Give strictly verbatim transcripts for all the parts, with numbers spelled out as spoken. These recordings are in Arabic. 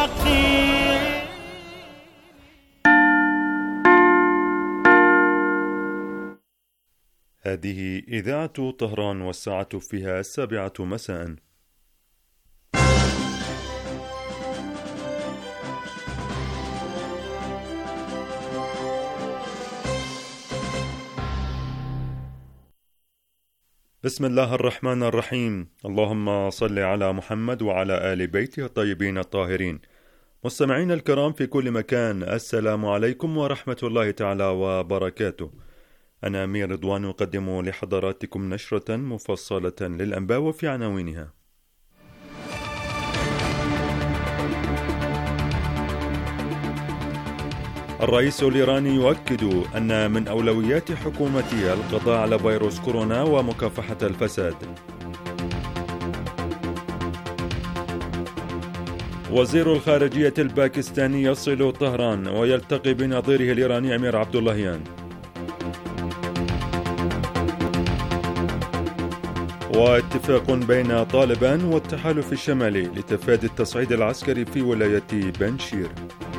يقين. هذه إذاعة طهران والساعة فيها السابعة مساء. بسم الله الرحمن الرحيم. اللهم صل على محمد وعلى آل بيته الطيبين الطاهرين. مستمعين الكرام في كل مكان، السلام عليكم ورحمة الله تعالى وبركاته. أنا أمير رضوان أقدم لحضراتكم نشرة مفصلة للأنباء وفي عناوينها: الرئيس الإيراني يؤكد أن من أولويات حكومته القضاء على فيروس كورونا ومكافحة الفساد. وزير الخارجية الباكستاني يصل طهران ويلتقي بنظيره الإيراني أمير عبد اللهيان. واتفاق بين طالبان والتحالف الشمالي لتفادي التصعيد العسكري في ولاية بنشير.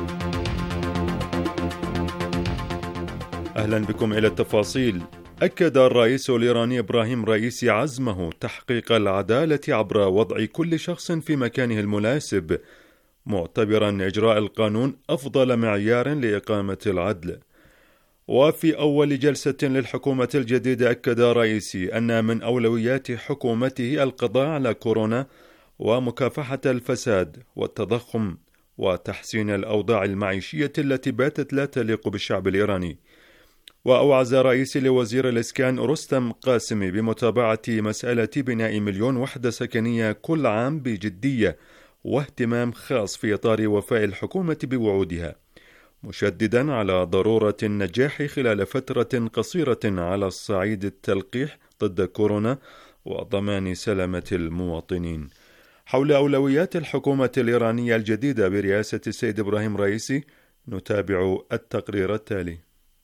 أهلا بكم إلى التفاصيل. أكد الرئيس الإيراني إبراهيم رئيسي عزمه تحقيق العدالة عبر وضع كل شخص في مكانه المناسب، معتبرا إجراء القانون أفضل معيار لإقامة العدل. وفي أول جلسة للحكومة الجديدة أكد رئيسي أن من أولويات حكومته القضاء على كورونا ومكافحة الفساد والتضخم وتحسين الأوضاع المعيشية التي باتت لا تليق بالشعب الإيراني. وأوعز رئيسي لوزير الإسكان رستم قاسمي بمتابعة مسألة بناء مليون وحدة سكنية كل عام بجدية واهتمام خاص في إطار وفاء الحكومة بوعودها، مشددا على ضرورة النجاح خلال فترة قصيرة على الصعيد التلقيح ضد كورونا وضمان سلامة المواطنين. حول أولويات الحكومة الإيرانية الجديدة برئاسة السيد إبراهيم رئيسي نتابع التقرير التالي.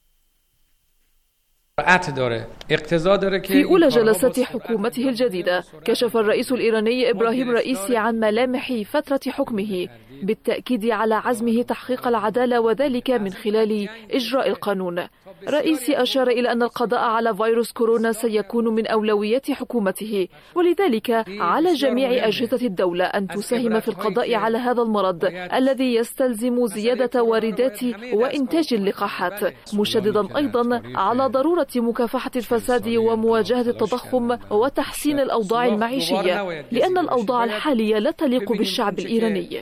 في أولى جلسات حكومته الجديدة كشف الرئيس الإيراني إبراهيم رئيسي عن ملامح فترة حكمه بالتأكيد على عزمه تحقيق العدالة وذلك من خلال إجراء القانون. رئيسي أشار إلى أن القضاء على فيروس كورونا سيكون من أولويات حكومته، ولذلك على جميع أجهزة الدولة أن تساهم في القضاء على هذا المرض الذي يستلزم زيادة واردات وإنتاج اللقاحات، مشددا أيضا على ضرورة مكافحة الفساد ومواجهة التضخم وتحسين الأوضاع المعيشية، لأن الأوضاع الحالية لا تليق بالشعب الإيراني.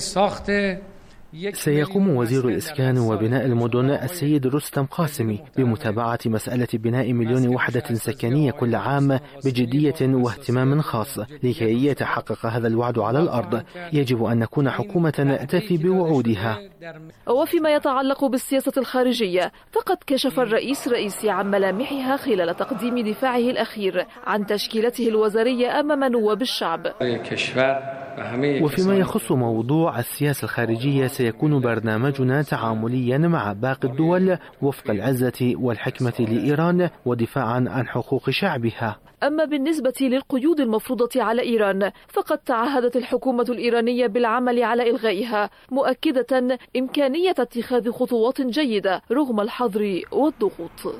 سيقوم وزير الإسكان وبناء المدن السيد رستم قاسمي بمتابعة مسألة بناء مليون وحدة سكنية كل عام بجدية واهتمام خاص لكي يتحقق هذا الوعد على الأرض. يجب أن نكون حكومة تفي بوعودها. وفيما يتعلق بالسياسة الخارجية فقد كشف الرئيس رئيسي عن ملامحها خلال تقديم دفاعه الأخير عن تشكيلته الوزارية أمام نواب الشعب. وفيما يخص موضوع السياسة الخارجية سيكون برنامجنا تعامليا مع باقي الدول وفق العزة والحكمة لإيران ودفاعا عن حقوق شعبها. أما بالنسبة للقيود المفروضة على إيران فقد تعهدت الحكومة الإيرانية بالعمل على إلغائها، مؤكدة إمكانية اتخاذ خطوات جيدة رغم الحظر والضغوط.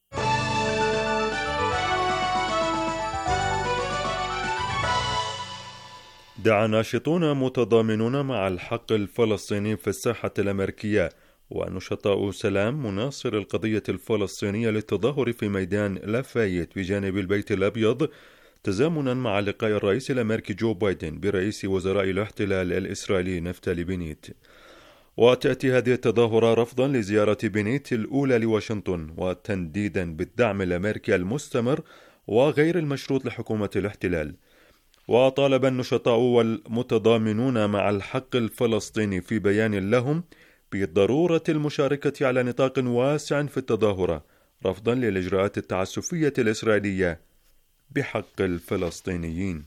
دعا ناشطون متضامنون مع الحق الفلسطيني في الساحة الأمريكية ونشطاء سلام مناصر القضية الفلسطينية للتظاهر في ميدان لافايت بجانب البيت الأبيض تزامنا مع لقاء الرئيس الأمريكي جو بايدن برئيس وزراء الاحتلال الإسرائيلي نفتالي بنيت. وتأتي هذه التظاهرة رفضا لزيارة بنيت الأولى لواشنطن وتنديدا بالدعم الأمريكي المستمر وغير المشروط لحكومة الاحتلال. وطالب النشطاء والمتضامنون مع الحق الفلسطيني في بيان لهم بضرورة المشاركة على نطاق واسع في التظاهرة رفضا للإجراءات التعسفية الإسرائيلية بحق الفلسطينيين.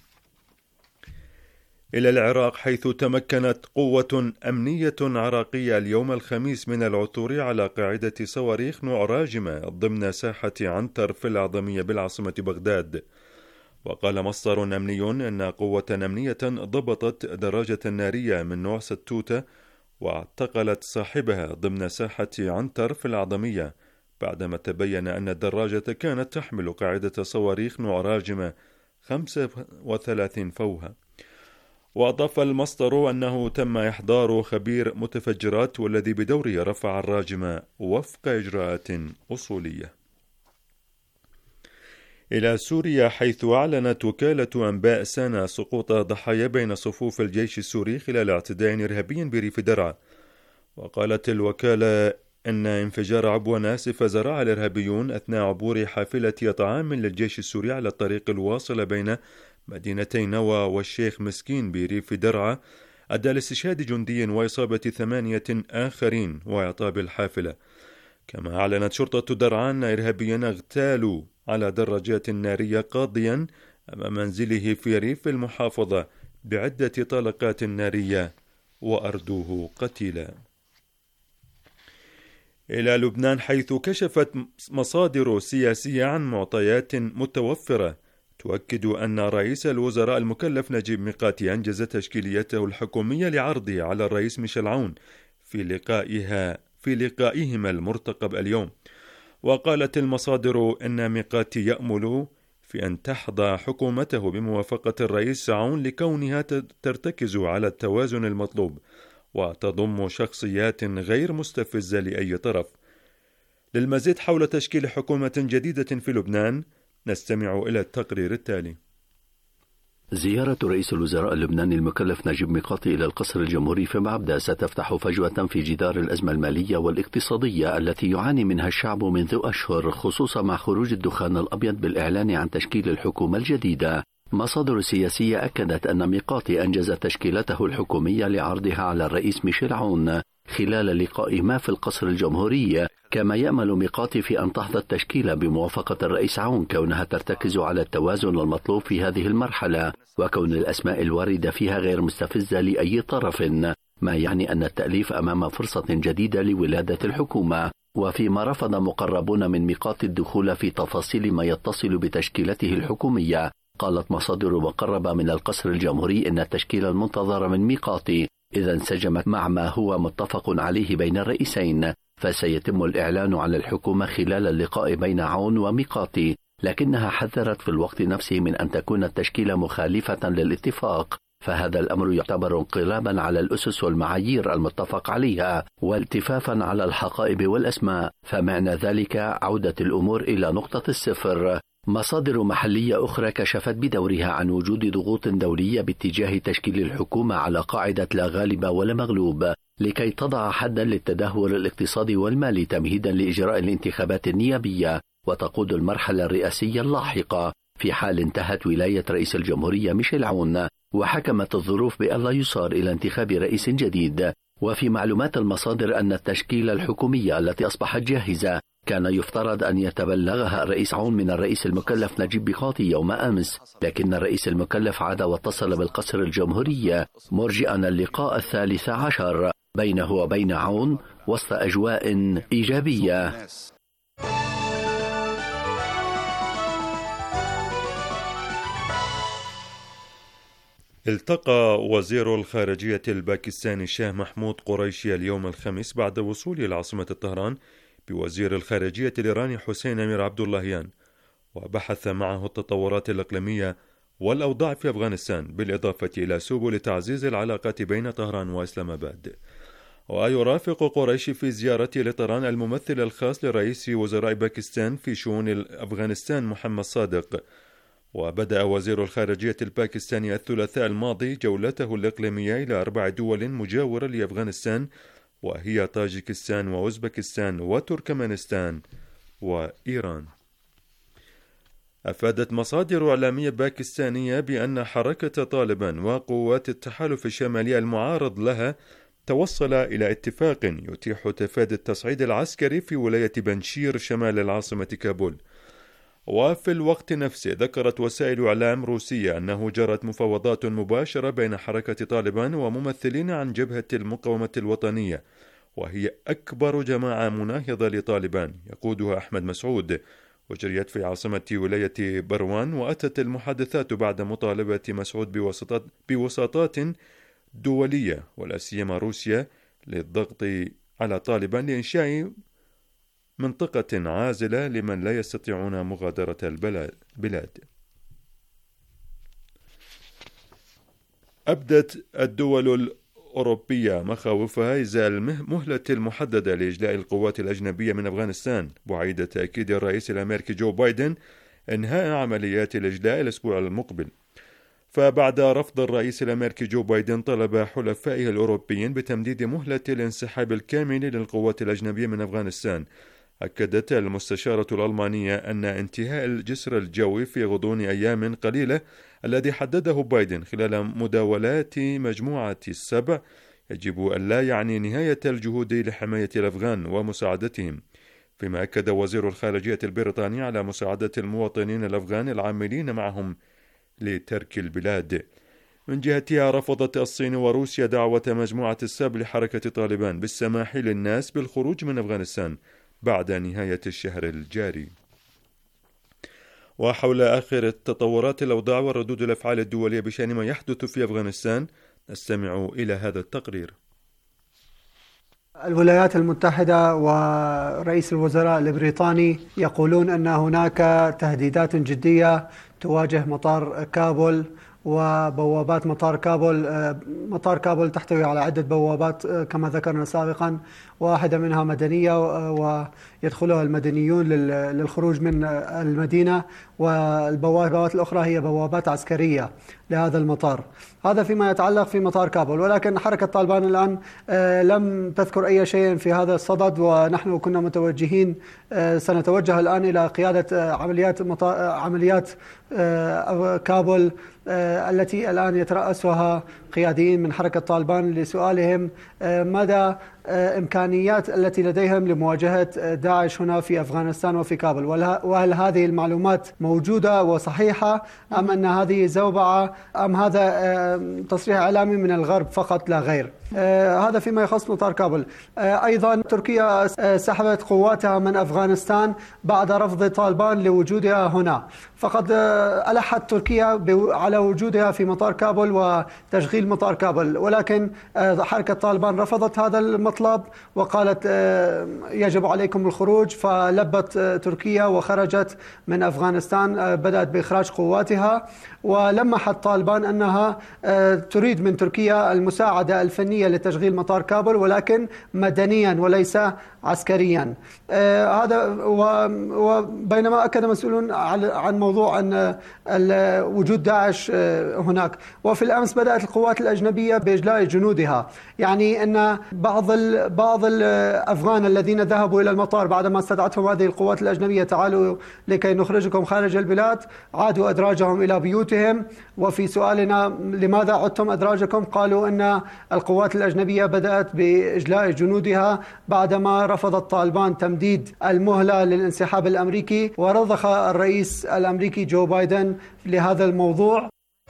إلى العراق، حيث تمكنت قوة أمنية عراقية اليوم الخميس من العثور على قاعدة صواريخ نوع راجمة ضمن ساحة عنتر في الأعظمية بالعاصمة بغداد. وقال مصدر أمني أن قوة أمنية ضبطت دراجة نارية من نوع ستوتة واعتقلت صاحبها ضمن ساحة عنتر في الأعظمية بعدما تبين أن الدراجة كانت تحمل قاعدة صواريخ نوع راجمة خمسة وثلاثين فوها. وأضاف المصدر أنه تم إحضار خبير متفجرات والذي بدوره رفع الراجمة وفق إجراءات أصولية. إلى سوريا، حيث أعلنت وكالة أنباء سانا سقوط ضحايا بين صفوف الجيش السوري خلال اعتداء إرهابي بريف درعا. وقالت الوكالة أن انفجار عبوة ناسفة زرعها الإرهابيون أثناء عبور حافلة طعام للجيش السوري على الطريق الواصل بين مدينتي نوى والشيخ مسكين بريف درعا أدى لاستشهاد جندي وإصابة ثمانية آخرين وإعطاب الحافلة. كما أعلنت شرطة درعا أن إرهابيين اغتالوا على دراجات نارية قاضيا أمام منزله في ريف المحافظة بعدة طلقات نارية وأردوه قتيلا. إلى لبنان، حيث كشفت مصادر سياسية عن معطيات متوفرة تؤكد أن رئيس الوزراء المكلف نجيب ميقاتي أنجز تشكيليته الحكومية لعرضه على الرئيس ميشيل عون في لقائها في لقائهما المرتقب اليوم. وقالت المصادر أن ميقاتي يأمل في أن تحظى حكومته بموافقة الرئيس عون لكونها ترتكز على التوازن المطلوب وتضم شخصيات غير مستفزة لأي طرف. للمزيد حول تشكيل حكومة جديدة في لبنان نستمع إلى التقرير التالي. زيارة رئيس الوزراء اللبناني المكلف نجيب ميقاتي إلى القصر الجمهوري في معبدة ستفتح فجوة في جدار الأزمة المالية والاقتصادية التي يعاني منها الشعب منذ أشهر، خصوصا مع خروج الدخان الأبيض بالإعلان عن تشكيل الحكومة الجديدة. مصادر سياسية أكدت أن ميقاتي أنجز تشكيلته الحكومية لعرضها على الرئيس ميشيل عون خلال لقائهما في القصر الجمهوري. كما يأمل ميقاتي في أن تحظى التشكيلة بموافقة الرئيس عون كونها ترتكز على التوازن المطلوب في هذه المرحلة وكون الأسماء الواردة فيها غير مستفزة لأي طرف، ما يعني أن التأليف أمام فرصة جديدة لولادة الحكومة. وفيما رفض مقربون من ميقاتي الدخول في تفاصيل ما يتصل بتشكيلته الحكومية، قالت مصادر مقربة من القصر الجمهوري إن التشكيلة المنتظرة من ميقاتي إذا انسجمت مع ما هو متفق عليه بين الرئيسين فسيتم الإعلان عن الحكومة خلال اللقاء بين عون وميقاتي، لكنها حذرت في الوقت نفسه من أن تكون التشكيلة مخالفة للاتفاق، فهذا الأمر يعتبر انقلابا على الأسس والمعايير المتفق عليها والتفافا على الحقائب والأسماء، فمعنى ذلك عودة الأمور إلى نقطة الصفر. مصادر محلية أخرى كشفت بدورها عن وجود ضغوط دولية باتجاه تشكيل الحكومة على قاعدة لا غالب ولا مغلوب لكي تضع حدا للتدهور الاقتصادي والمالي تمهيدا لإجراء الانتخابات النيابية وتقود المرحلة الرئاسية اللاحقة في حال انتهت ولاية رئيس الجمهورية ميشيل عون وحكمت الظروف بألا يصار إلى انتخاب رئيس جديد. وفي معلومات المصادر أن التشكيلة الحكومية التي أصبحت جاهزة كان يفترض أن يتبلغها الرئيس عون من الرئيس المكلف نجيب ميقاتي يوم أمس، لكن الرئيس المكلف عاد واتصل بالقصر الجمهورية مرجئا اللقاء الثالث عشر بينه وبين عون وسط أجواء إيجابية. التقى وزير الخارجية الباكستاني الشاه محمود قريشي اليوم الخميس بعد وصوله العاصمة طهران بوزير الخارجية الإيراني حسين أمير عبد اللهيان، وبحث معه التطورات الإقليمية والأوضاع في أفغانستان بالإضافة إلى سبل تعزيز العلاقات بين طهران وإسلام آباد. ويرافق قريشي في زيارته لطهران الممثل الخاص لرئيس وزراء باكستان في شؤون أفغانستان محمد صادق. وبدأ وزير الخارجية الباكستاني الثلاثاء الماضي جولته الإقليمية إلى أربع دول مجاورة لأفغانستان وهي طاجكستان وأوزبكستان وتركمانستان وإيران. أفادت مصادر إعلامية باكستانية بأن حركة طالبان وقوات التحالف الشمالي المعارض لها توصل إلى اتفاق يتيح تفادي التصعيد العسكري في ولاية بنشير شمال العاصمة كابول. وفي الوقت نفسه ذكرت وسائل إعلام روسية أنه جرت مفاوضات مباشرة بين حركة طالبان وممثلين عن جبهة المقاومة الوطنية، وهي أكبر جماعة مناهضة لطالبان يقودها أحمد مسعود، وجريت في عاصمة ولاية بروان. وأتت المحادثات بعد مطالبة مسعود بوساطات, بوساطات دولية ولا سيما روسيا للضغط على طالبان لإنشاء منطقة عازلة لمن لا يستطيعون مغادرة البلاد. أبدت الدول الأوروبية مخاوفها إزاء المهلة المحددة لإجلاء القوات الأجنبية من أفغانستان بعد تأكيد الرئيس الأمريكي جو بايدن إنهاء عمليات الإجلاء الأسبوع المقبل. فبعد رفض الرئيس الأمريكي جو بايدن طلب حلفائه الأوروبيين بتمديد مهلة الانسحاب الكامل للقوات الأجنبية من أفغانستان، أكدت المستشارة الألمانية أن انتهاء الجسر الجوي في غضون أيام قليلة الذي حدده بايدن خلال مداولات مجموعة السبع يجب أن لا يعني نهاية الجهود لحماية الأفغان ومساعدتهم. فيما أكد وزير الخارجية البريطاني على مساعدة المواطنين الأفغان العاملين معهم لترك البلاد. من جهتها رفضت الصين وروسيا دعوة مجموعة السبع لحركة طالبان بالسماح للناس بالخروج من أفغانستان بعد نهاية الشهر الجاري. وحول آخر التطورات الأوضاع وردود الأفعال الدولية بشأن ما يحدث في أفغانستان نستمع إلى هذا التقرير. الولايات المتحدة ورئيس الوزراء البريطاني يقولون أن هناك تهديدات جدية تواجه مطار كابول وبوابات مطار كابول. مطار كابول تحتوي على عدة بوابات كما ذكرنا سابقا، واحدة منها مدنية ويدخلها المدنيون للخروج من المدينة، والبوابات الأخرى هي بوابات عسكرية لهذا المطار. هذا فيما يتعلق في مطار كابول، ولكن حركة طالبان الآن لم تذكر أي شيء في هذا الصدد، ونحن كنا متوجهين سنتوجه الآن إلى قيادة عمليات عمليات كابول التي الآن يترأسها قياديين من حركة طالبان لسؤالهم مدى إمكانيات التي لديهم لمواجهة داعش هنا في أفغانستان وفي كابول، وهل هذه المعلومات موجودة وصحيحة أم أن هذه زوبعة أم هذا تصريح إعلامي من الغرب فقط لا غير. هذا فيما يخص مطار كابول. أيضا تركيا سحبت قواتها من أفغانستان بعد رفض طالبان لوجودها هنا، فقد ألحت تركيا على وجودها في مطار كابول وتشغيل مطار كابول، ولكن حركة طالبان رفضت هذا المطلب وقالت يجب عليكم الخروج، فلبت تركيا وخرجت من أفغانستان، بدأت بإخراج قواتها، ولمحت طالبان أنها تريد من تركيا المساعدة الفنية لتشغيل مطار كابول ولكن مدنيا وليس عسكريا. هذا وبينما أكد مسؤولون عن موضوع أن وجود داعش هناك. وفي الأمس بدأت القوات الأجنبية بإجلاء جنودها، يعني أن بعض بعض الأفغان الذين ذهبوا إلى المطار بعدما استدعتهم هذه القوات الأجنبية تعالوا لكي نخرجكم خارج البلاد، عادوا أدراجهم إلى بيوتهم. وفي سؤالنا لماذا عدتم أدراجكم، قالوا أن القوات الأجنبية بدأت بإجلاء جنودها بعدما رفضت طالبان تمديد المهلة للانسحاب الأمريكي، ورضخ الرئيس الأمريكي جو بايدن لهذا الموضوع.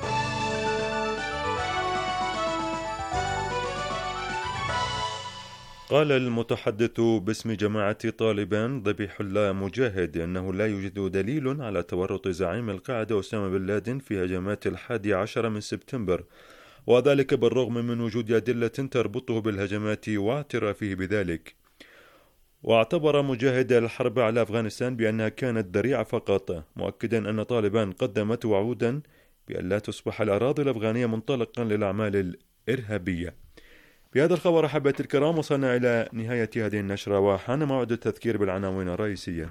قال المتحدث باسم جماعة طالبان ذبيح الله مجاهد أنه لا يوجد دليل على تورط زعيم القاعدة أسامة بن لادن في هجمات الحادي عشر من سبتمبر، وذلك بالرغم من وجود أدلة تربطه بالهجمات واعترافه بذلك. واعتبر مجاهد الحرب على أفغانستان بأنها كانت ذريعة فقط، مؤكدا أن طالبان قدمت وعودا بأن لا تصبح الأراضي الأفغانية منطلقا للأعمال الإرهابية. بهذا الخبر أحبتي الكرام وصلنا إلى نهاية هذه النشرة، وحان موعد التذكير بالعناوين الرئيسية.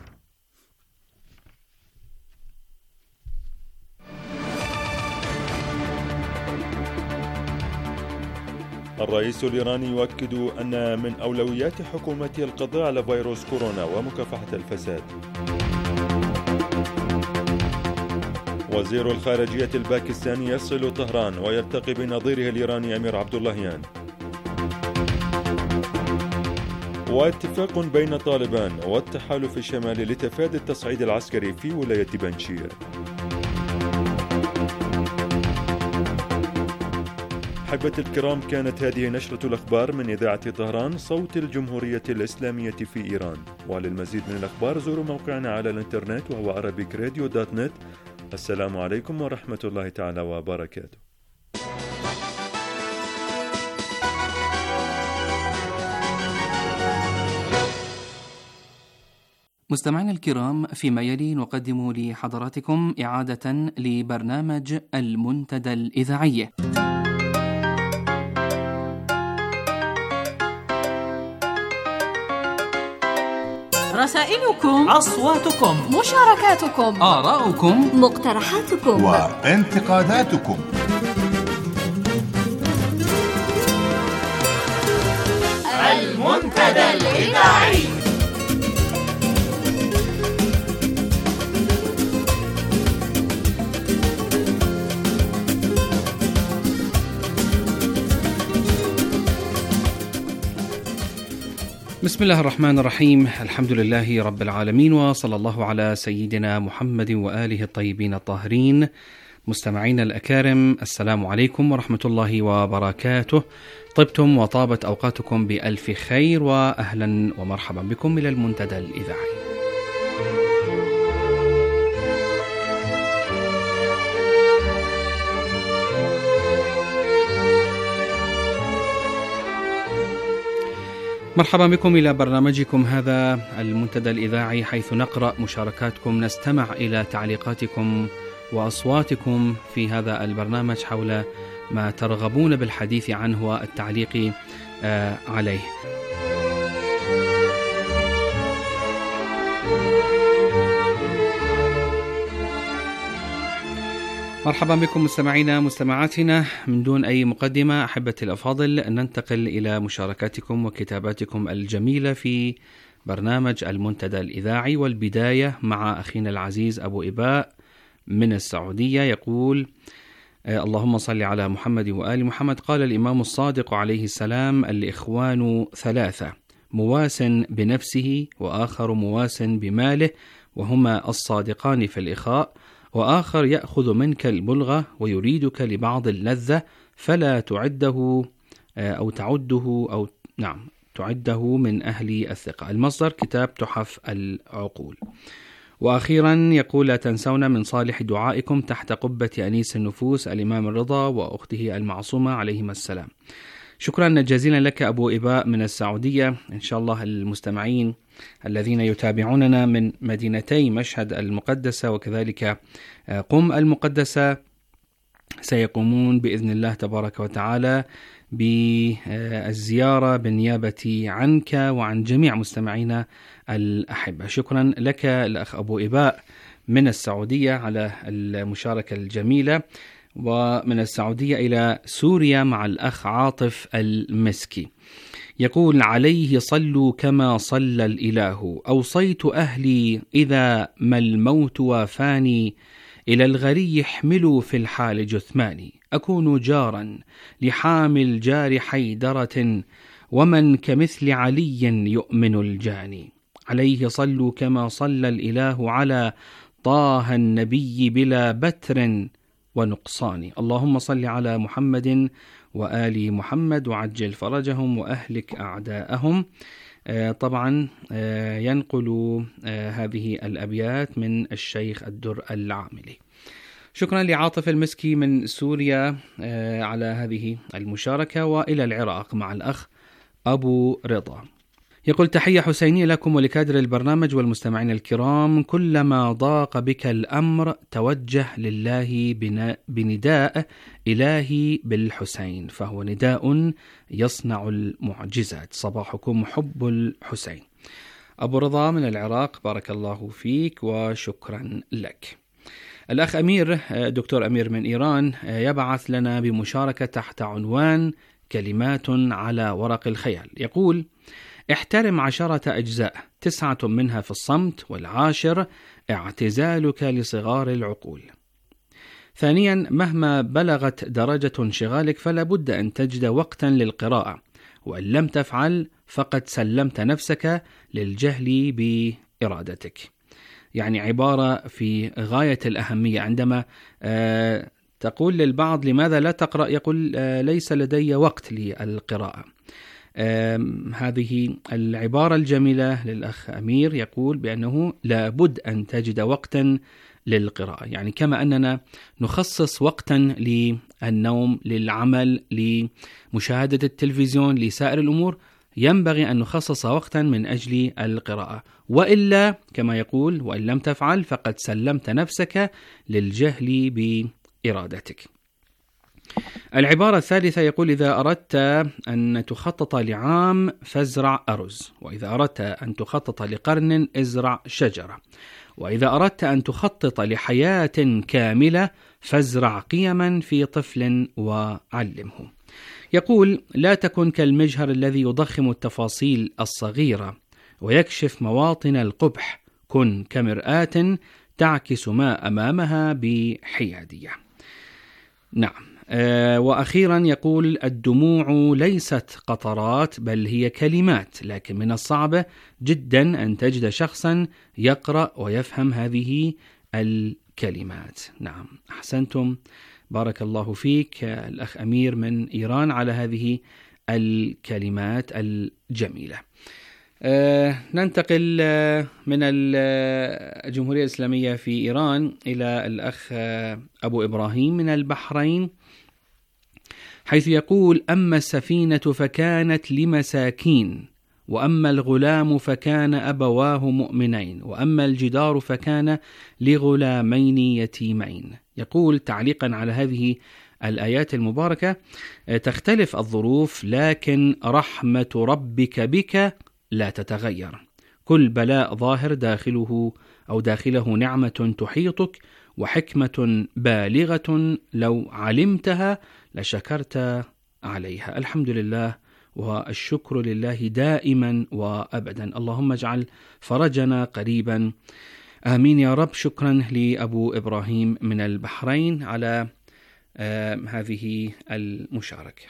الرئيس الإيراني يؤكد أن من أولويات حكومته القضاء على فيروس كورونا ومكافحة الفساد. وزير الخارجية الباكستاني يصل طهران ويلتقي بنظيره الإيراني أمير عبد اللهيان. واتفاق بين طالبان والتحالف الشمالي لتفادي التصعيد العسكري في ولاية بنشير. أحبتي الكرام، كانت هذه نشرة الأخبار من إذاعة طهران صوت الجمهورية الإسلامية في إيران. وللمزيد من الأخبار زوروا موقعنا على الإنترنت وهو عربيك راديو دوت نت. السلام عليكم ورحمة الله تعالى وبركاته. مستمعينا الكرام، فيما يلي نقدم لحضراتكم إعادة لبرنامج المنتدى الإذاعي. رسائلكم، أصواتكم، مشاركاتكم، آراؤكم، مقترحاتكم وانتقاداتكم. المنتدى الإذاعي. بسم الله الرحمن الرحيم. الحمد لله رب العالمين، وصلى الله على سيدنا محمد وآله الطيبين الطاهرين. مستمعينا الأكارم، السلام عليكم ورحمة الله وبركاته. طبتم وطابت أوقاتكم بألف خير، وأهلا ومرحبا بكم إلى المنتدى الإذاعي. مرحبا بكم إلى برنامجكم هذا المنتدى الإذاعي، حيث نقرأ مشاركاتكم، نستمع إلى تعليقاتكم وأصواتكم في هذا البرنامج حول ما ترغبون بالحديث عنه والتعليق عليه. مرحبا بكم مستمعينا مستمعاتنا. من دون أي مقدمة أحبتي الأفاضل، ننتقل إلى مشاركاتكم وكتاباتكم الجميلة في برنامج المنتدى الإذاعي، والبداية مع أخينا العزيز أبو إباء من السعودية. يقول: اللهم صل على محمد وآل محمد. قال الإمام الصادق عليه السلام: الإخوان ثلاثة، مواس بنفسه، وآخر مواس بماله، وهما الصادقان في الإخاء، وآخر يأخذ منك البلغة ويريدك لبعض اللذة، فلا تعده أو تعده أو نعم تعده من أهل الثقة. المصدر كتاب تحف العقول. وأخيرا يقول: لا تنسون من صالح دعائكم تحت قبة أنيس النفوس الإمام الرضا وأخته المعصومة عليهما السلام. شكرا جزيلا لك أبو إباء من السعودية. إن شاء الله المستمعين الذين يتابعوننا من مدينتي مشهد المقدسة وكذلك قم المقدسة سيقومون بإذن الله تبارك وتعالى بالزيارة بالنيابة عنك وعن جميع مستمعينا الأحبة. شكرا لك الأخ أبو إباء من السعودية على المشاركة الجميلة. ومن السعودية إلى سوريا مع الأخ عاطف المسكي، يقول: عليه صلوا كما صلى الإله، أوصيت أهلي إذا ما الموت وافاني، إلى الغري يحملوا في الحال جثماني، أكون جارا لحامل جار حيدرة، ومن كمثل علي يؤمن الجاني. عليه صلوا كما صلى الإله على طه النبي بلا بتر ونقصان، اللهم صل على محمد وآل محمد وعجل فرجهم وأهلك أعداءهم. آه طبعا آه ينقل آه هذه الأبيات من الشيخ الدر العاملي. شكرا لعاطف المسكي من سوريا آه على هذه المشاركة. وإلى العراق مع الأخ أبو رضا، يقول: تحية حسينية لكم ولكادر البرنامج والمستمعين الكرام. كلما ضاق بك الأمر توجه لله بنداء إلهي بالحسين، فهو نداء يصنع المعجزات. صباحكم حب الحسين. أبو رضا من العراق، بارك الله فيك وشكرا لك. الأخ أمير، دكتور أمير من إيران، يبعث لنا بمشاركة تحت عنوان كلمات على ورق الخيال. يقول: احترم عشرة أجزاء، تسعة منها في الصمت، والعاشر اعتزالك لصغار العقول. ثانيا، مهما بلغت درجة انشغالك فلا بد أن تجد وقتا للقراءة، وإن لم تفعل فقد سلمت نفسك للجهل بإرادتك. يعني عبارة في غاية الأهمية. عندما تقول للبعض لماذا لا تقرأ؟ يقول ليس لدي وقت للقراءة. هذه العبارة الجميلة للأخ أمير، يقول بأنه لابد أن تجد وقتا للقراءة، يعني كما أننا نخصص وقتا للنوم، للعمل، لمشاهدة التلفزيون، لسائر الأمور، ينبغي أن نخصص وقتا من أجل القراءة، وإلا كما يقول وإن لم تفعل فقد سلمت نفسك للجهل بإرادتك. العبارة الثالثة يقول إذا أردت أن تخطط لعام فازرع أرز، وإذا أردت أن تخطط لقرن ازرع شجرة، وإذا أردت أن تخطط لحياة كاملة فازرع قيما في طفل وعلمه. يقول لا تكن كالمجهر الذي يضخم التفاصيل الصغيرة ويكشف مواطن القبح، كن كمرآة تعكس ما أمامها بحيادية. نعم. أه وأخيرا يقول الدموع ليست قطرات بل هي كلمات، لكن من الصعب جدا أن تجد شخصا يقرأ ويفهم هذه الكلمات. نعم، أحسنتم، بارك الله فيك الأخ أمير من إيران على هذه الكلمات الجميلة. أه ننتقل من الجمهورية الإسلامية في إيران إلى الأخ أبو إبراهيم من البحرين، حيث يقول أما السفينة فكانت لمساكين، وأما الغلام فكان أبواه مؤمنين، وأما الجدار فكان لغلامين يتيمين. يقول تعليقا على هذه الآيات المباركة تختلف الظروف لكن رحمة ربك بك لا تتغير، كل بلاء ظاهر داخله أو داخله نعمة تحيطك وحكمة بالغة لو علمتها لشكرت عليها. الحمد لله والشكر لله دائما وأبدا، اللهم اجعل فرجنا قريبا، آمين يا رب. شكرا لأبو إبراهيم من البحرين على آه هذه المشاركة.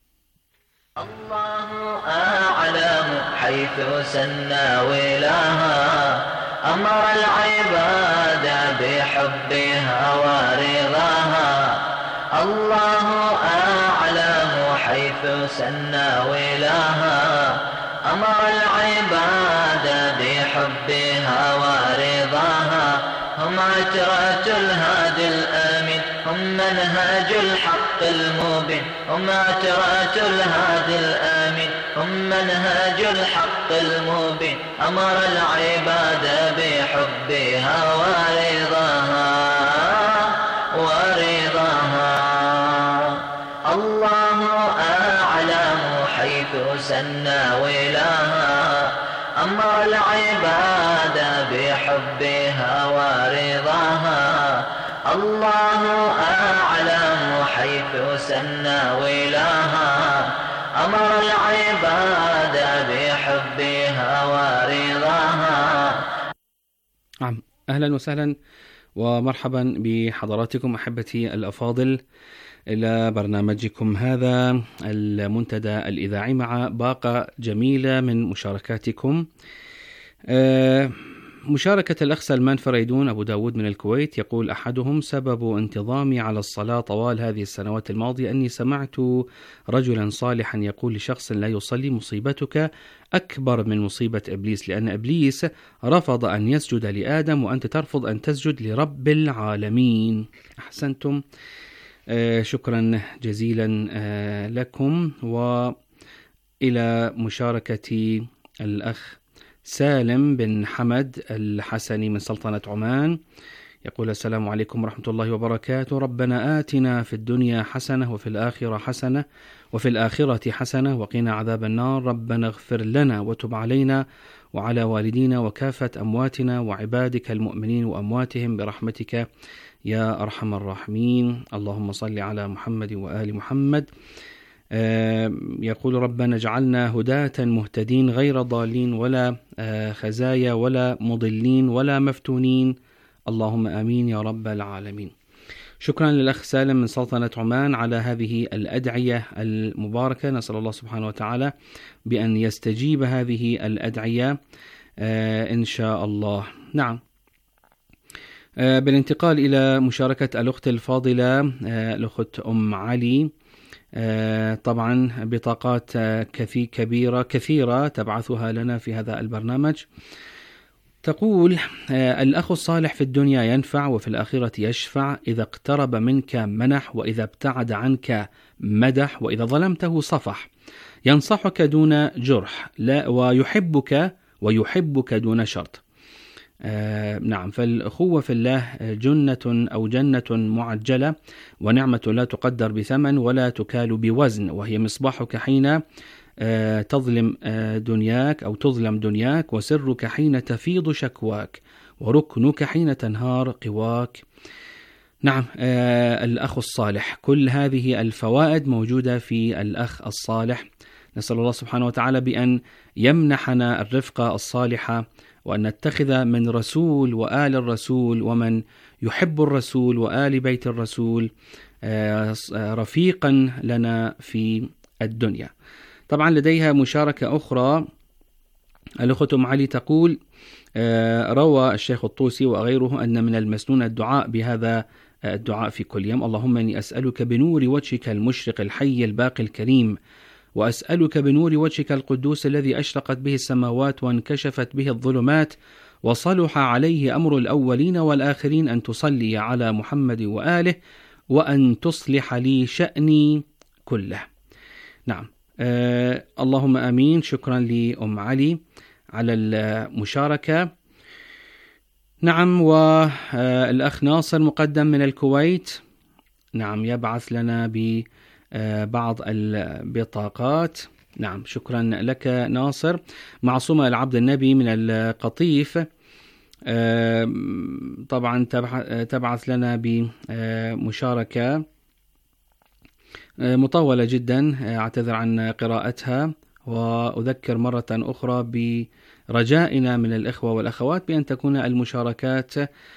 الله أعلم حيث سنى ولاها، أمر العباد بحبها ورضاها. الله أعلم حيث سنى ولاها، أمر العباد بحبها ورضاها. هم عترة الهادي الآمين، هم منهج الحق المبين، هم عترة الهادي الآمين، هم منهج الحق المبين. أمر العباد بحبها ورضاها ورضاها. الله أعلم حيث سنى ولاها، أمر العباد بحبها ورضاها. الله أعلم حيث سنى ولاها، أمر العباد بحبها ورضاها. نعم، أهلا وسهلا ومرحبا بحضراتكم أحبتي الأفاضل إلى برنامجكم هذا المنتدى الإذاعي مع باقة جميلة من مشاركاتكم. أه مشاركة الأخ سلمان فريدون أبو داود من الكويت، يقول أحدهم سبب انتظامي على الصلاة طوال هذه السنوات الماضية أني سمعت رجلا صالحا يقول لشخص لا يصلي أمصيبتك أكبر من مصيبة إبليس، لأن إبليس رفض أن يسجد لآدم وأنت ترفض أن تسجد لرب العالمين. أحسنتم، آه شكرا جزيلا آه لكم. وإلى مشاركة الأخ سالم بن حمد الحسني من سلطنة عمان، يقول السلام عليكم ورحمة الله وبركاته، ربنا آتنا في الدنيا حسنة وفي الآخرة حسنة وفي الآخرة حسنة وقنا عذاب النار، ربنا اغفر لنا وتب علينا وعلى والدينا وكافة أمواتنا وعبادك المؤمنين وأمواتهم برحمتك يا أرحم الراحمين، اللهم صل على محمد وآل محمد. يقول ربنا اجعلنا هداة مهتدين غير ضالين ولا خزايا ولا مضلين ولا مفتونين، اللهم آمين يا رب العالمين. شكرا للأخ سالم من سلطنة عمان على هذه الأدعية المباركة، نسأل الله سبحانه وتعالى بأن يستجيب هذه الأدعية إن شاء الله. نعم، بالانتقال إلى مشاركة الأخت الفاضلة الأخت أم علي. طبعا بطاقات كثير كبيرة كثيرة تبعثها لنا في هذا البرنامج. تقول: الأخ الصالح في الدنيا ينفع وفي الآخرة يشفع، إذا اقترب منك منح، وإذا ابتعد عنك مدح، وإذا ظلمته صفح، ينصحك دون جرح، لا ويحبك ويحبك دون شرط. آه نعم، فالأخوة في الله جنة أو جنة معجلة، ونعمة لا تقدر بثمن ولا تكال بوزن، وهي مصباحك حين آه تظلم آه دنياك أو تظلم دنياك، وسرك حين تفيض شكواك، وركنك حين تنهار قواك. نعم، آه الأخ الصالح، كل هذه الفوائد موجودة في الأخ الصالح. نسأل الله سبحانه وتعالى بأن يمنحنا الرفقة الصالحة، وأن نتخذ من رسول وآل الرسول ومن يحب الرسول وآل بيت الرسول رفيقا لنا في الدنيا. طبعا لديها مشاركة أخرى. الأخت أم علي تقول: روى الشيخ الطوسي وغيره أن من المسنون الدعاء بهذا الدعاء في كل يوم: اللهم إني أسألك بنور وجهك المشرق الحي الباقي الكريم، وأسألك بنور وجهك القدوس الذي أشرقت به السماوات وانكشفت به الظلمات وصلح عليه أمر الأولين والآخرين، أن تصلي على محمد وآله، وأن تصلح لي شأني كله. نعم، آه اللهم آمين. شكرا لأم علي على المشاركة. نعم، والأخ ناصر مقدم من الكويت، نعم، يبعث لنا ب بعض البطاقات. نعم، شكرا لك ناصر. معصومة العبد النبي من القطيف طبعا تبعث لنا بمشاركة مطولة جدا، أعتذر عن قراءتها، وأذكر مرة أخرى برجائنا من الإخوة والأخوات بأن تكون المشاركات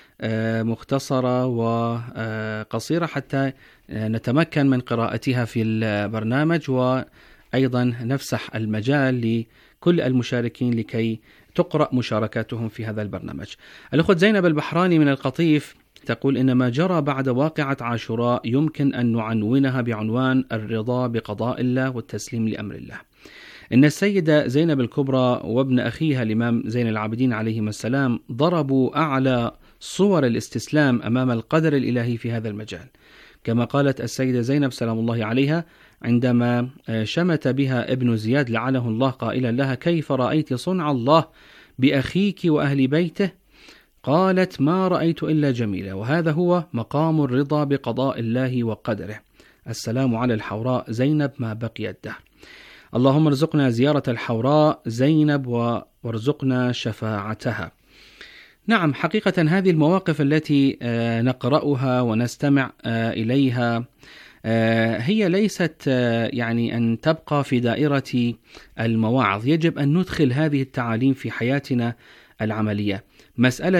مختصرة وقصيرة حتى نتمكن من قراءتها في البرنامج، وأيضا نفسح المجال لكل المشاركين لكي تقرأ مشاركاتهم في هذا البرنامج. الأخت زينب البحراني من القطيف تقول: إن ما جرى بعد واقعة عاشوراء يمكن أن نعنونها بعنوان الرضا بقضاء الله والتسليم لأمر الله. إن السيدة زينب الكبرى وابن أخيها الإمام زين العابدين عليهما السلام ضربوا أعلى صور الاستسلام أمام القدر الإلهي في هذا المجال، كما قالت السيدة زينب سلام الله عليها عندما شمت بها ابن زياد لعنه الله قائلا لها: كيف رأيت صنع الله بأخيك وأهل بيته؟ قالت: ما رأيت إلا جميلة، وهذا هو مقام الرضا بقضاء الله وقدره. السلام على الحوراء زينب ما بقي الدهر. اللهم ارزقنا زيارة الحوراء زينب وارزقنا شفاعتها. نعم، حقيقة هذه المواقف التي نقرأها ونستمع إليها هي ليست يعني أن تبقى في دائرة المواعظ، يجب أن ندخل هذه التعاليم في حياتنا العملية. مسألة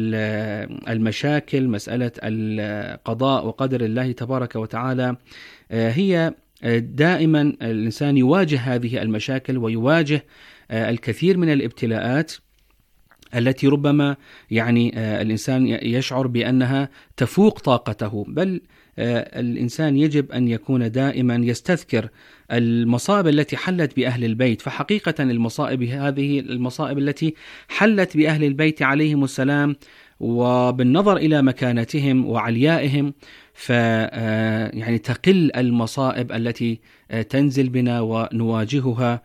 المشاكل، مسألة القضاء وقدر الله تبارك وتعالى، هي دائما الإنسان يواجه هذه المشاكل ويواجه الكثير من الابتلاءات التي ربما يعني الإنسان يشعر بأنها تفوق طاقته، بل الإنسان يجب أن يكون دائما يستذكر المصائب التي حلت بأهل البيت. فحقيقة المصائب هذه المصائب التي حلت بأهل البيت عليهم السلام، وبالنظر إلى مكانتهم وعليائهم ف يعني تقل المصائب التي تنزل بنا ونواجهها،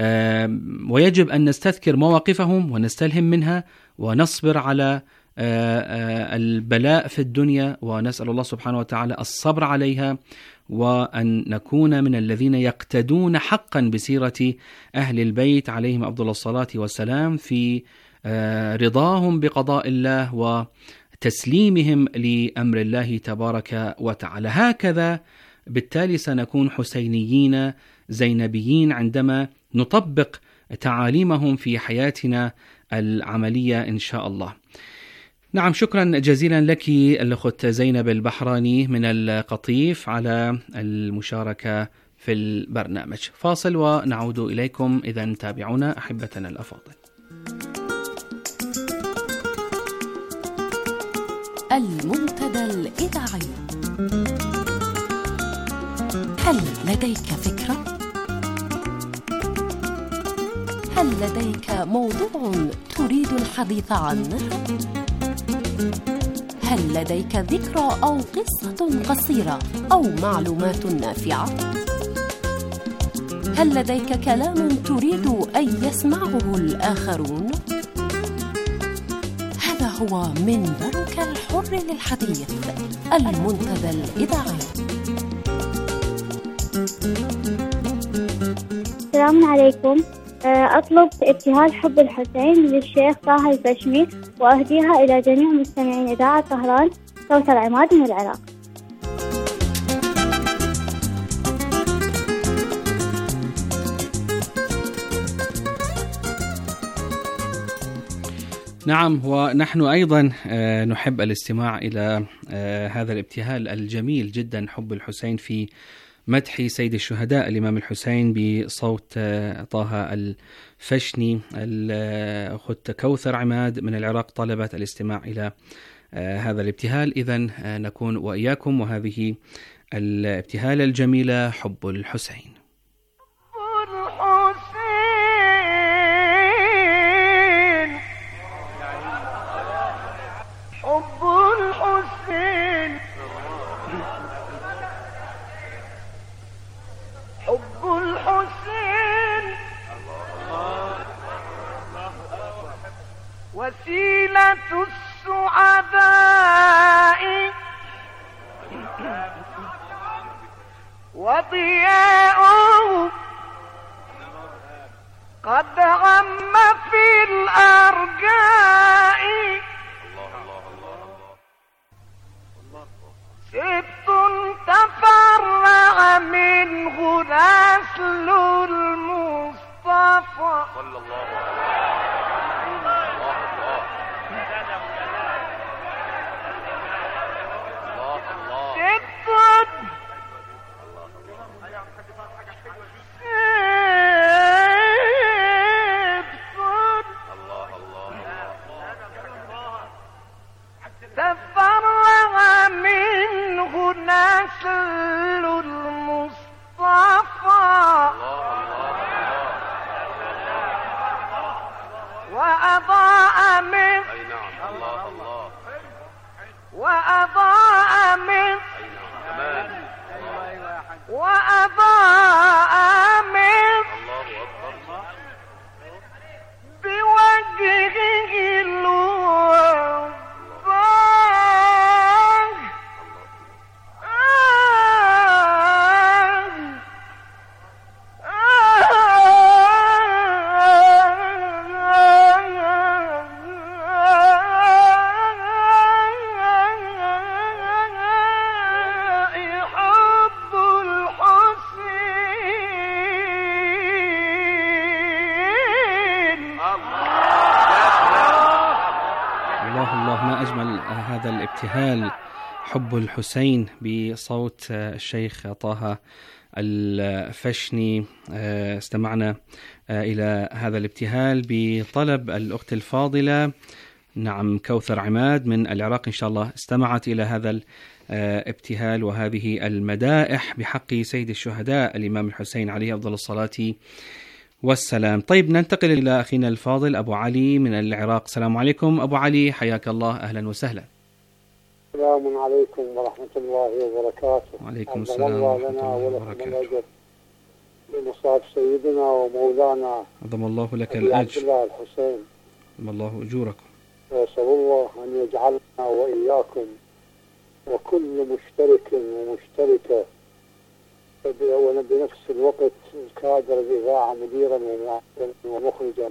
ويجب أن نستذكر مواقفهم ونستلهم منها ونصبر على البلاء في الدنيا، ونسأل الله سبحانه وتعالى الصبر عليها، وأن نكون من الذين يقتدون حقا بسيرة أهل البيت عليهم أفضل الصلاة والسلام في رضاهم بقضاء الله وتسليمهم لأمر الله تبارك وتعالى. هكذا بالتالي سنكون حسينيين زينبيين عندما نطبق تعاليمهم في حياتنا العملية إن شاء الله. نعم، شكرا جزيلا لك الأخت زينب البحراني من القطيف على المشاركة في البرنامج. فاصل ونعود إليكم إذا تابعونا أحبتنا الأفاضل. المنتدى الإذاعي. هل لديك فكرة؟ هل لديك موضوع تريد الحديث عنه؟ هل لديك ذكرى أو قصة قصيرة أو معلومات نافعة؟ هل لديك كلام تريد أن يسمعه الآخرون؟ هذا هو منبرك الحر للحديث، المنتدى الإذاعي. السلام عليكم. أطلب ابتهال حب الحسين للشيخ طه الفشمي وأهديها إلى جميع مستمعين إذاعة طهران. كوثر عماد من العراق. نعم، ونحن أيضا نحب الاستماع إلى هذا الابتهال الجميل جدا، حب الحسين في مدح سيد الشهداء الإمام الحسين بصوت طه الفشني. الأخت كوثر عماد من العراق طلبت الاستماع إلى هذا الابتهال، إذن نكون وإياكم وهذه الابتهالة الجميلة حب الحسين. وسيلة السعداء وضياء قد عم في الأرجاء. ست تفرع منه نسل المصطفى صلى الله عليه تفرع منه نسل المصطفى وأضاء من وأضاء من وأضاء من بوجهه الوضاء. هذا الابتهال حب الحسين بصوت الشيخ طه الفشني. استمعنا إلى هذا الابتهال بطلب الأخت الفاضلة نعم كوثر عماد من العراق، إن شاء الله استمعت إلى هذا الابتهال وهذه المدائح بحق سيد الشهداء الإمام الحسين عليه أفضل الصلاة والسلام. طيب ننتقل إلى أخينا الفاضل أبو علي من العراق. السلام عليكم أبو علي، حياك الله، أهلا وسهلا. السلام عليكم ورحمة الله وبركاته. وعليكم السلام ورحمة الله وبركاته. بمصاب سيدنا ومولانا عظم الله لك الأجر عبد الله الحسين، عظم الله أجوركم. وأسأل الله أن يجعلنا وإياكم وكل مشترك ومشتركة وبنفس الوقت كادر الإذاعة مديرا ومخرجا.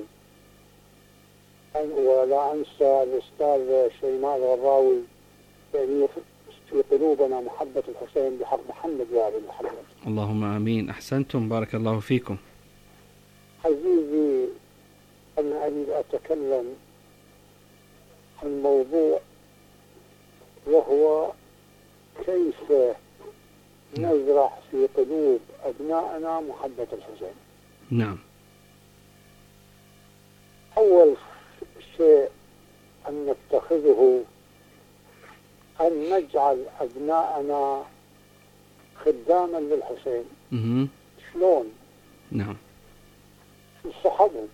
ولا أنسى الأستاذ شيماء الغراوي، يعني في قلوبنا محبة الحسين بحق محمد وآل محمد. اللهم آمين. أحسنتم، بارك الله فيكم. عزيزي، أنا أريد أتكلم عن موضوع وهو كيف نزرع في قلوب أبنائنا محبة الحسين. نعم. أول شيء أن نتخذه أن نجعل أبناءنا خداما للحسين. مه. شلون؟ نعم. نصحبهم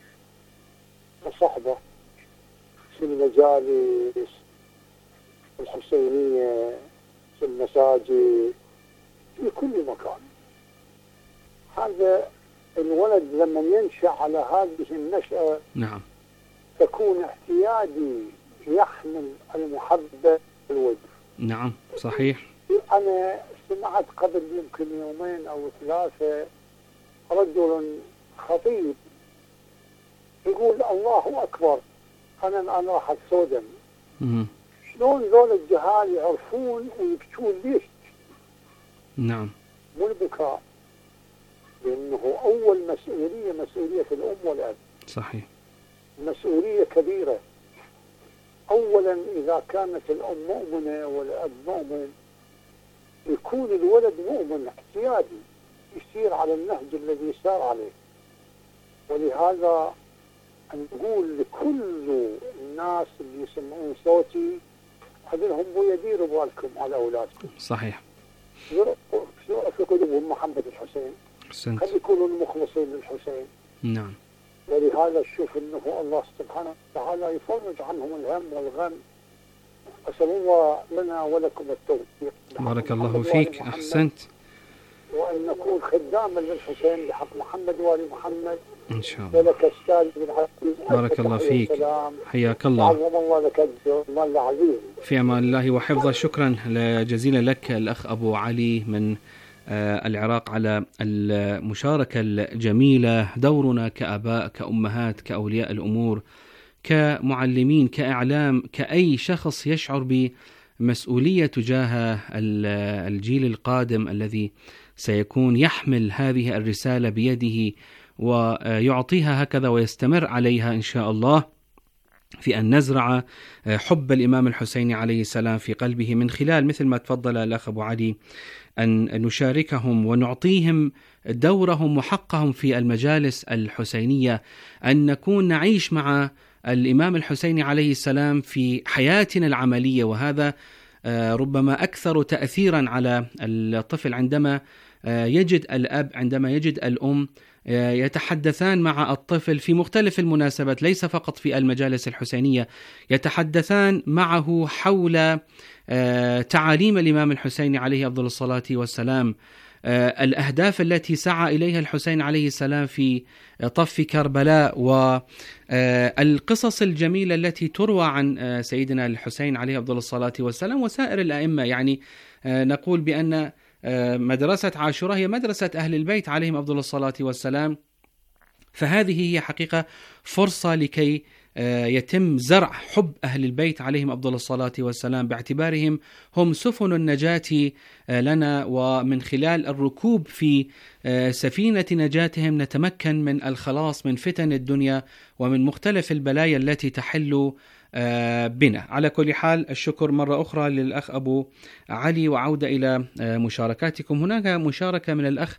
كصحبة في المجالس الحسينية، في المساجد، في كل مكان. هذا الولد لما ينشأ على هذه النشأة نعم تكون احتياجي يحمل المحبة والود. نعم صحيح. أنا سمعت قبل يمكن يومين أو ثلاثة رجل خطيب يقول الله أكبر، أنا الآن راح أتصودم. شلون ذول الجهال يعرفون ويبكون ليش؟ نعم. مو البكاء، لأنه أول مسؤولية مسؤولية الأم والأب. صحيح. مسؤولية كبيرة. أولا إذا كانت الأم مؤمنة والأب مؤمن يكون الولد مؤمن احتياجي يسير على النهج الذي سار عليه. ولهذا نقول لكل الناس اللي يسمعون صوتي أقولهم ويديروا بالكم على أولادكم. صحيح. يرأوا في قلوبهم محبة الحسين. خلي يكونوا المخلصين للحسين. نعم. ولهذا شوف انه الله سبحانه وتعالى يفرج عنهم الهم والغم. أسأل الله لنا ولكم التوفيق. بارك الله فيك. أحسنت. وأن نكون خداما للحسين بحق محمد وآل محمد إن شاء الله. ولك أستاذ بن عزيز. بارك الله فيك. حياك الله. عظم الله لك الجمال العظيم. في أمان الله وحفظه. شكرا جزيلا لك الأخ أبو علي من العراق على المشاركة الجميلة. دورنا كأباء، كأمهات، كأولياء الأمور، كمعلمين، كإعلام، كأي شخص يشعر بمسؤولية تجاه الجيل القادم الذي سيكون يحمل هذه الرسالة بيده ويعطيها هكذا ويستمر عليها إن شاء الله، في أن نزرع حب الإمام الحسين عليه السلام في قلبه من خلال مثل ما تفضل الأخ أبو علي أن نشاركهم ونعطيهم دورهم وحقهم في المجالس الحسينية، أن نكون نعيش مع الإمام الحسين عليه السلام في حياتنا العملية. وهذا ربما أكثر تأثيرا على الطفل عندما يجد الأب، عندما يجد الأم يتحدثان مع الطفل في مختلف المناسبات، ليس فقط في المجالس الحسينية، يتحدثان معه حول تعاليم الإمام الحسين عليه أفضل الصلاة والسلام، الأهداف التي سعى إليها الحسين عليه السلام في طف كربلاء، والقصص الجميلة التي تروى عن سيدنا الحسين عليه أفضل الصلاة والسلام وسائر الأئمة. يعني نقول بأن مدرسة عاشوراء هي مدرسة أهل البيت عليهم أفضل الصلاة والسلام، فهذه هي حقيقة فرصة لكي يتم زرع حب أهل البيت عليهم أفضل الصلاة والسلام، باعتبارهم هم سفن النجاة لنا، ومن خلال الركوب في سفينة نجاتهم نتمكن من الخلاص من فتن الدنيا ومن مختلف البلايا التي تحل بنا. على كل حال الشكر مرة أخرى للأخ أبو علي، وعودة إلى مشاركاتكم. هناك مشاركة من الأخ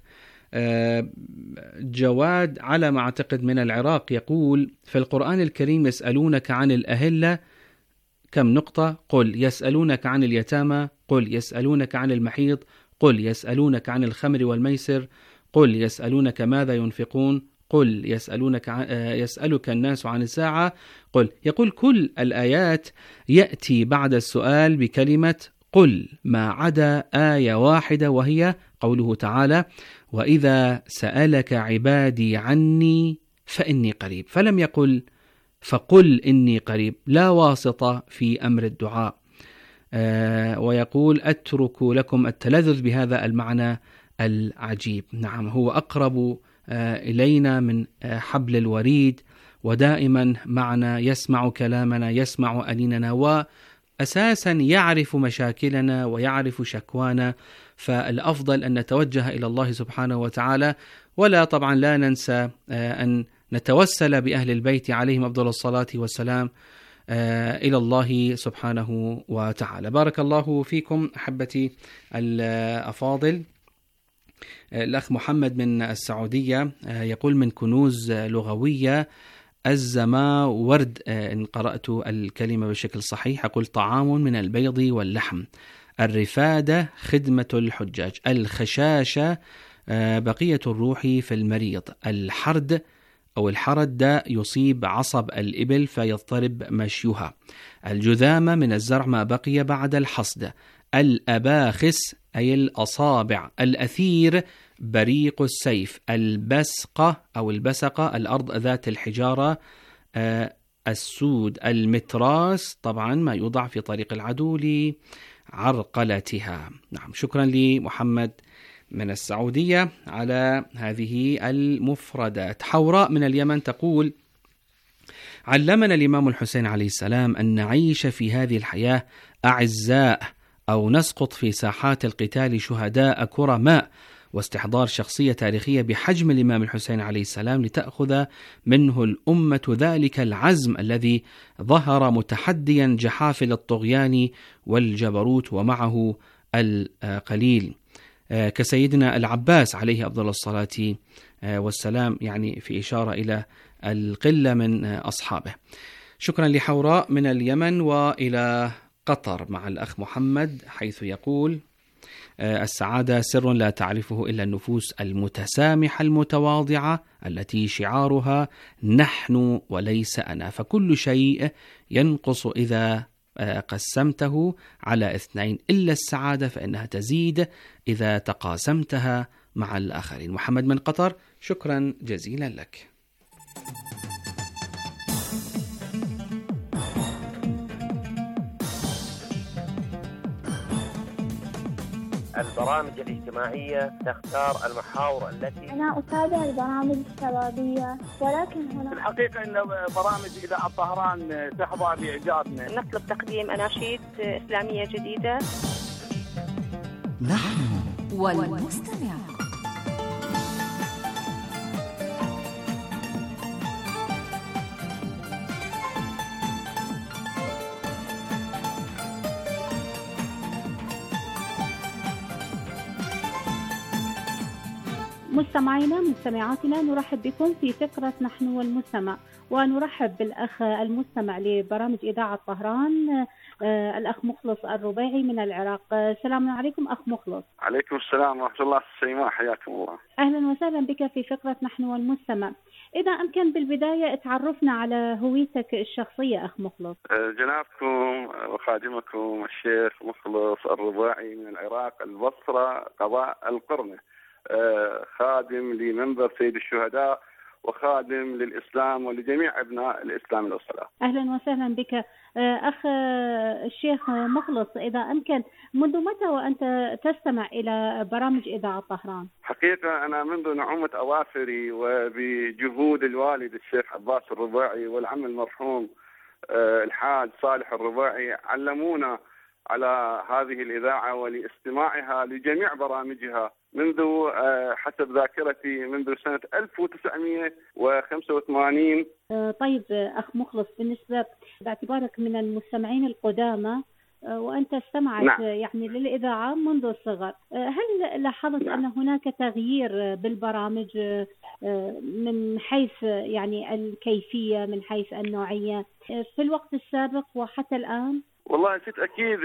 جواد على ما أعتقد من العراق، يقول: في القرآن الكريم يسألونك عن الأهلة كم نقطة؟ قل. يسألونك عن اليتامى؟ قل. يسألونك عن المحيض؟ قل. يسألونك عن الخمر والميسر؟ قل. يسألونك ماذا ينفقون؟ قل. يسألونك عن يسألك الناس عن الساعة؟ قل. يقول كل الآيات يأتي بعد السؤال بكلمة قل، ما عدا آية واحدة وهي قوله تعالى: وإذا سألك عبادي عني فإني قريب. فلم يقل فقل إني قريب، لا واسطة في أمر الدعاء. آه ويقول: أترك لكم التلذذ بهذا المعنى العجيب. نعم، هو أقرب آه إلينا من آه حبل الوريد، ودائما معنا، يسمع كلامنا، يسمع أنيننا، وأساسا يعرف مشاكلنا ويعرف شكوانا. فالأفضل أن نتوجه إلى الله سبحانه وتعالى، ولا طبعا لا ننسى أن نتوسل بأهل البيت عليهم أفضل الصلاة والسلام إلى الله سبحانه وتعالى. بارك الله فيكم أحبتي الأفاضل. الأخ محمد من السعودية يقول: من كنوز لغوية الزماورد، إن قرأت الكلمة بشكل صحيح، أقول طعام من البيض واللحم. الرفادة خدمة الحجاج. الخشاشة بقية الروح في المريض. الحرد أو الحرد ده يصيب عصب الإبل فيضطرب مشيها. الجذامة من الزرع ما بقي بعد الحصد. الأباخس أي الأصابع. الأثير بريق السيف. البسقة أو البسقة الأرض ذات الحجارة. آه السود. المتراس طبعا ما يوضع في طريق العدو لعرقلتها. نعم، شكرا لمحمد من السعودية على هذه المفردات. حوراء من اليمن تقول: علمنا الإمام الحسين عليه السلام أن نعيش في هذه الحياة أعزاء أو نسقط في ساحات القتال شهداء كرماء، واستحضار شخصية تاريخية بحجم الإمام الحسين عليه السلام لتأخذ منه الأمة ذلك العزم الذي ظهر متحديا جحافل الطغيان والجبروت ومعه القليل كسيدنا العباس عليه أفضل الصلاة والسلام، يعني في إشارة إلى القلة من أصحابه. شكرا لحوراء من اليمن. وإلى قطر مع الأخ محمد، حيث يقول: السعادة سر لا تعرفه إلا النفوس المتسامحة المتواضعة التي شعارها نحن وليس أنا، فكل شيء ينقص إذا قسمته على اثنين إلا السعادة فإنها تزيد إذا تقاسمتها مع الآخرين. محمد من قطر، شكرا جزيلا لك. البرامج الاجتماعية تختار المحاور التي أنا أتابع البرامج الشبابية، ولكن هنا في الحقيقة أن برامج إذاعة طهران تحظى بإعجابنا. نطلب تقديم أناشيد إسلامية جديدة. نحن والمستمع. مستمعينا مستمعاتنا، نرحب بكم في فقرة نحن والمستمع، ونرحب بالأخ المستمع لبرامج إذاعة طهران آه الأخ مخلص الربيعي من العراق. السلام عليكم أخ مخلص. عليكم السلام ورحمة الله. السيماء، حياكم الله. أهلا وسهلا بك في فقرة نحن والمستمع. إذا أمكن بالبداية تعرفنا على هويتك الشخصية أخ مخلص. جنابكم وخادمكم الشيخ مخلص الربيعي من العراق، البصرة، قضاء القرنة، خادم لمنبر سيد الشهداء وخادم للإسلام ولجميع أبناء الإسلام الأصلاء. أهلا وسهلا بك أخ الشيخ مخلص. إذا أمكن، منذ متى وأنت تستمع إلى برامج إذاعة طهران؟ حقيقة أنا منذ نعومة أظافري وبجهود الوالد الشيخ عباس الربيعي والعم المرحوم الحاج صالح الربيعي علمونا على هذه الإذاعة ولاستماعها لجميع برامجها منذ حسب ذاكرتي منذ سنة ألف وتسعمئة وخمسة وثمانين. طيب أخ مخلص، بالنسبة باعتبارك من المستمعين القدامى وأنت استمعت نعم. يعني للإذاعة منذ الصغر، هل لاحظت نعم. أن هناك تغيير بالبرامج من حيث يعني الكيفية، من حيث النوعية في الوقت السابق وحتى الآن؟ والله ست أكيد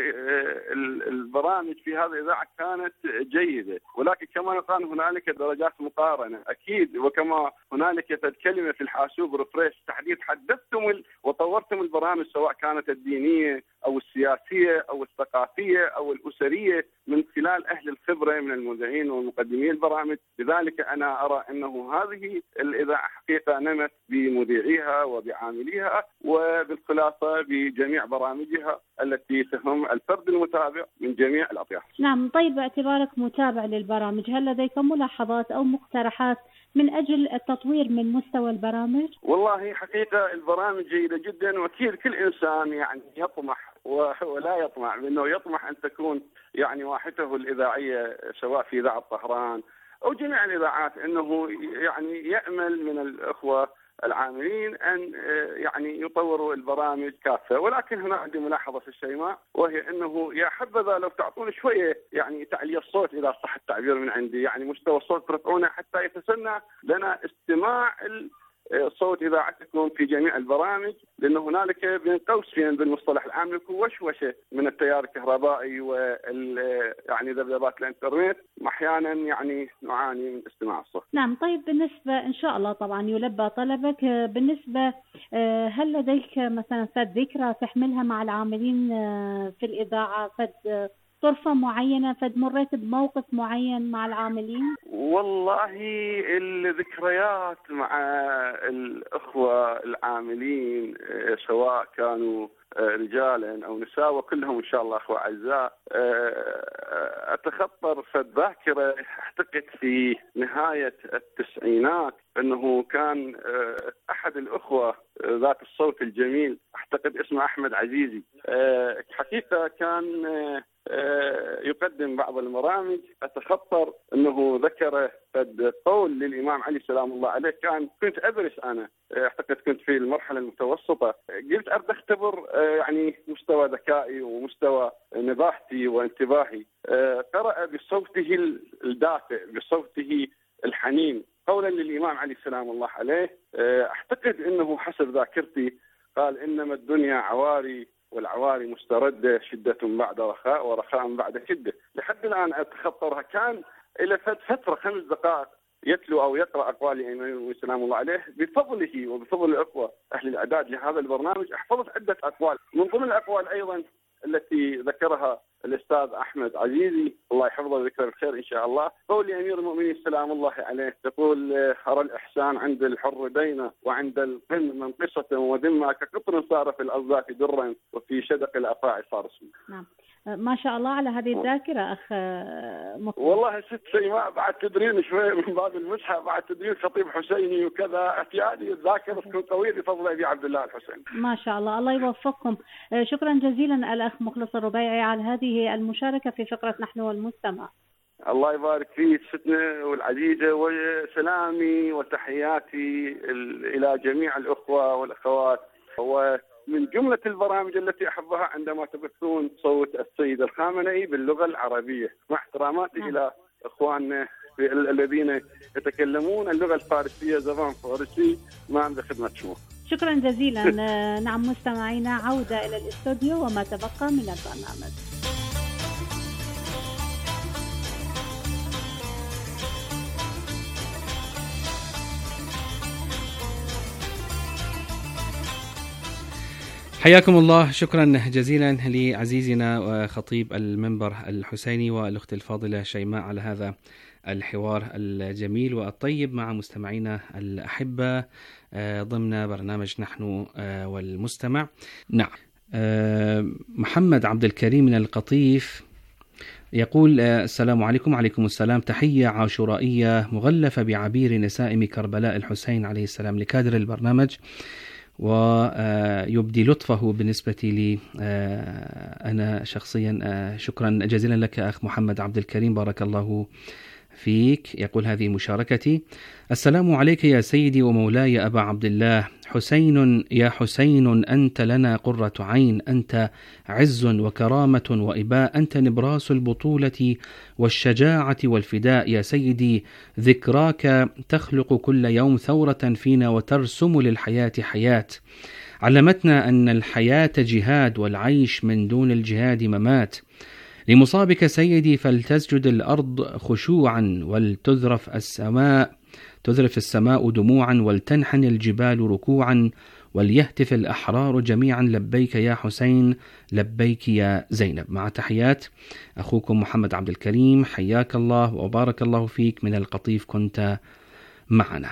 البرامج في هذه الإذاعة كانت جيدة، ولكن كما يقال هنالك درجات مقارنة أكيد، وكما هنالك كلمة في الحاسوب ريفريش تحديث، حدثتم وطورتم البرامج سواء كانت الدينية أو السياسية أو الثقافية أو الأسرية من خلال أهل الخبرة من المذيعين والمقدمين البرامج. لذلك أنا أرى أنه هذه الإذاعة حقيقة نمت بمذيعيها وبعامليها وبالخلاصة بجميع برامجها التي تهم الفرد المتابع من جميع الأطياف. نعم. طيب باعتبارك متابع للبرامج، هل لديكم ملاحظات أو مقترحات من أجل التطوير من مستوى البرامج؟ والله حقيقة البرامج جيدة جدا، وأكيد كل إنسان يعني يطمح ولا يطمع بأنه يطمح أن تكون يعني واحته الإذاعية سواء في إذاعة طهران أو جميع الإذاعات، أنه يعني يأمل من الأخوة العاملين أن يعني يطوروا البرامج كافة. ولكن هنا عندي ملاحظة في الشيماء، وهي أنه يا حبذا لو تعطون شوية يعني تعلية الصوت إذا صح التعبير من عندي، يعني مستوى الصوت ترفعونه حتى يتسنى لنا استماع صوت إذاعتكم في جميع البرامج، لأن هنالك بين قوسين بالمصطلح العام لكم وشوشة من التيار الكهربائي وال يعني ذبذبات الإنترنت، أحيانا يعني نعاني من استماع الصوت. نعم. طيب بالنسبة إن شاء الله طبعا يلبى طلبك، بالنسبة هل لديك مثلا فد ذكرى تحملها مع العاملين في الإذاعة، فد طرفة معينة، فد مريت بموقف معين مع العاملين؟ والله الذكريات مع الأخوة العاملين سواء كانوا رجالا أو نساء وكلهم إن شاء الله أخوة أعزاء، أتخطر في الذاكرة أعتقد في نهاية التسعينات أنه كان أحد الأخوة ذات الصوت الجميل، أعتقد اسمه أحمد عزيزي، حقيقة كان يقدم بعض المرامج. أتخطر أنه ذكر قد قول للإمام علي سلام الله عليه، كان كنت أدرس أنا، أعتقد كنت في المرحلة المتوسطة، قلت أريد أختبر يعني مستوى ذكائي ومستوى نباهتي وانتباهي. قرأ بصوته الدافئ بصوته الحنين قولا للإمام علي سلام الله عليه، أعتقد أنه حسب ذاكرتي قال: إنما الدنيا عواري والعواري مستردة، شدة بعد رخاء ورخاء بعد شدة. لحد الآن أتخطرها. كان إلى فترة خمس دقائق يتلو أو يقرأ أقوال الإمام سلام الله عليه بفضله وبفضل الأخوة أهل الإعداد لهذا البرنامج. أحفظت عدة أقوال، من ضمن الأقوال أيضا التي ذكرها الأستاذ أحمد عزيزي الله يحفظه ويذكره بالخير إن شاء الله، قول أمير المؤمنين سلام الله عليه، تقول: أرى الإحسان عند الحر دينا وعند القن منقصة وذمة، كقطر صار في الأصداف درا وفي شدق الأفاعي صار اسمه. نعم ما شاء الله على هذه الذاكرة أخ مطلع. والله ست شيماء بعد تدرين شوي من باب المزحة، بعد تدرين خطيب حسيني وكذا، اعتيادي الذاكرة تكون قوية بفضل أبي عبد الله الحسين. ما شاء الله، الله يوفقكم. شكرا جزيلا الأخ مخلص الربيعي على هذه المشاركة في فقرة نحن والمستمع. الله يبارك فيك ستنا والعزيزة، وسلامي وتحياتي إلى جميع الأخوة والأخوات، ومن جملة البرامج التي أحبها عندما تبثون صوت السيد الخامنئي باللغة العربية، مع احتراماتي نعم. إلى إخواننا الذين يتكلمون اللغة الفارسية زبان فارسي ما عند خدمتهم. شكرا جزيلا. نعم مستمعينا، عودة إلى الاستوديو وما تبقى من البرنامج. حياكم الله. شكرا جزيلا لعزيزنا وخطيب المنبر الحسيني والأخت الفاضلة شيماء على هذا الحوار الجميل والطيب مع مستمعينا الأحبة ضمن برنامج نحن والمستمع. نعم، محمد عبد الكريم من القطيف يقول: السلام عليكم. عليكم السلام. تحية عاشورائية مغلفة بعبير نسائم كربلاء الحسين عليه السلام لكادر البرنامج، ويبدي لطفه بالنسبة لي أنا شخصيا. شكرا جزيلا لك أخ محمد عبد الكريم، بارك الله فيك. يقول: هذه مشاركتي. السلام عليك يا سيدي ومولاي أبا عبد الله، حسين يا حسين، أنت لنا قرة عين، أنت عز وكرامة وإباء، أنت نبراس البطولة والشجاعة والفداء يا سيدي. ذكراك تخلق كل يوم ثورة فينا وترسم للحياة حياة. علمتنا أن الحياة جهاد والعيش من دون الجهاد ممات. لمصابك سيدي فلتسجد الأرض خشوعا ولتذرف السماء تذرف السماء دموعا ولتنحن الجبال ركوعا وليهتف الأحرار جميعا لبيك يا حسين لبيك يا زينب. مع تحيات أخوكم محمد عبد الكريم، حياك الله وبارك الله فيك من القطيف كنت معنا.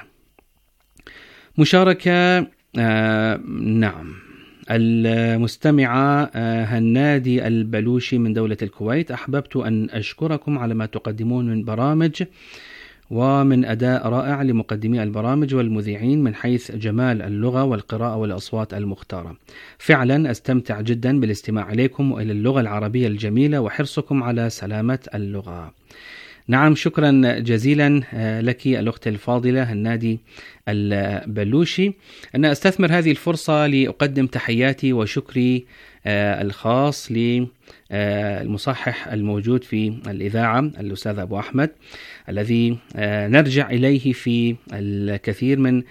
مشاركة آه نعم المستمعة هنادي البلوشي من دولة الكويت: أحببت أن أشكركم على ما تقدمون من برامج ومن أداء رائع لمقدمي البرامج والمذيعين من حيث جمال اللغة والقراءة والأصوات المختارة. فعلا أستمتع جدا بالاستماع إليكم وإلى اللغة العربية الجميلة وحرصكم على سلامة اللغة. نعم، شكرا جزيلا لك الأخت الفاضلة هنادي البلوشي. أنا أستثمر هذه الفرصة لأقدم تحياتي وشكري الخاص للمصحح الموجود في الإذاعة الأستاذ أبو أحمد، الذي نرجع إليه في الكثير من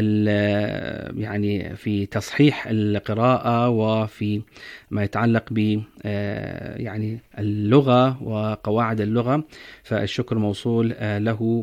يعني في تصحيح القراءة وفي ما يتعلق ب يعني اللغة وقواعد اللغة، فالشكر موصول له.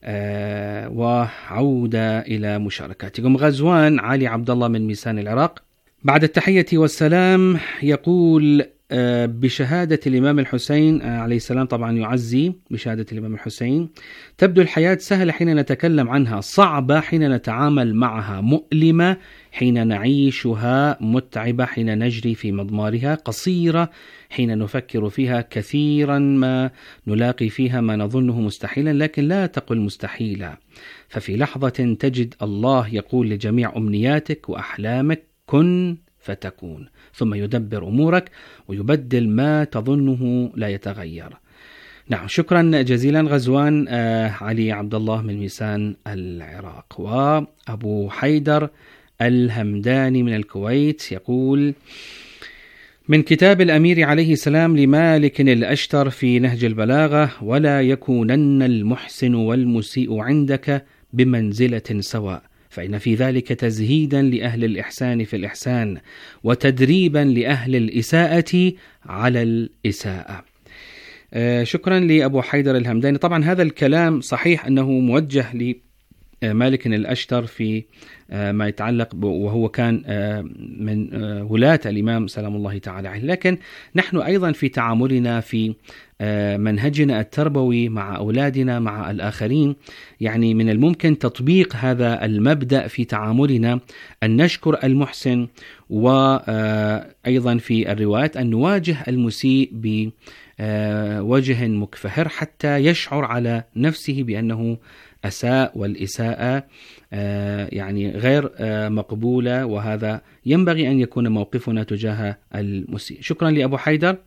وعودة إلى مشاركاتكم. غزوان علي عبد الله من ميسان العراق، بعد التحية والسلام يقول بشهادة الإمام الحسين عليه السلام، طبعا يعزي بشهادة الإمام الحسين، تبدو الحياة سهلة حين نتكلم عنها، صعبة حين نتعامل معها، مؤلمة حين نعيشها، متعبة حين نجري في مضمارها، قصيرة حين نفكر فيها، كثيرا ما نلاقي فيها ما نظنه مستحيلا لكن لا تقل مستحيلا، ففي لحظة تجد الله يقول لجميع أمنياتك وأحلامك كن فتكون، ثم يدبر أمورك ويبدل ما تظنه لا يتغير. نعم، شكرا جزيلا غزوان آه علي عبد الله من ميسان العراق. وأبو حيدر الهمداني من الكويت يقول من كتاب الأمير عليه السلام لمالك الأشتر في نهج البلاغة: ولا يكونن المحسن والمسيء عندك بمنزلة سواء، فإن في ذلك تزهيدا لأهل الإحسان في الإحسان وتدريبا لأهل الإساءة على الإساءة. آه شكرا لأبو حيدر الهمداني. طبعا هذا الكلام صحيح أنه موجه لمالك الأشتر في آه ما يتعلق وهو كان آه من آه ولاة الإمام سلام الله تعالى عليه، لكن نحن أيضا في تعاملنا في منهجنا التربوي مع أولادنا مع الآخرين، يعني من الممكن تطبيق هذا المبدأ في تعاملنا، أن نشكر المحسن، وأيضا في الروايات أن نواجه المسيء بوجه مكفهر حتى يشعر على نفسه بأنه أساء، والإساءة يعني غير مقبولة، وهذا ينبغي أن يكون موقفنا تجاه المسيء. شكرا لأبو حيدر.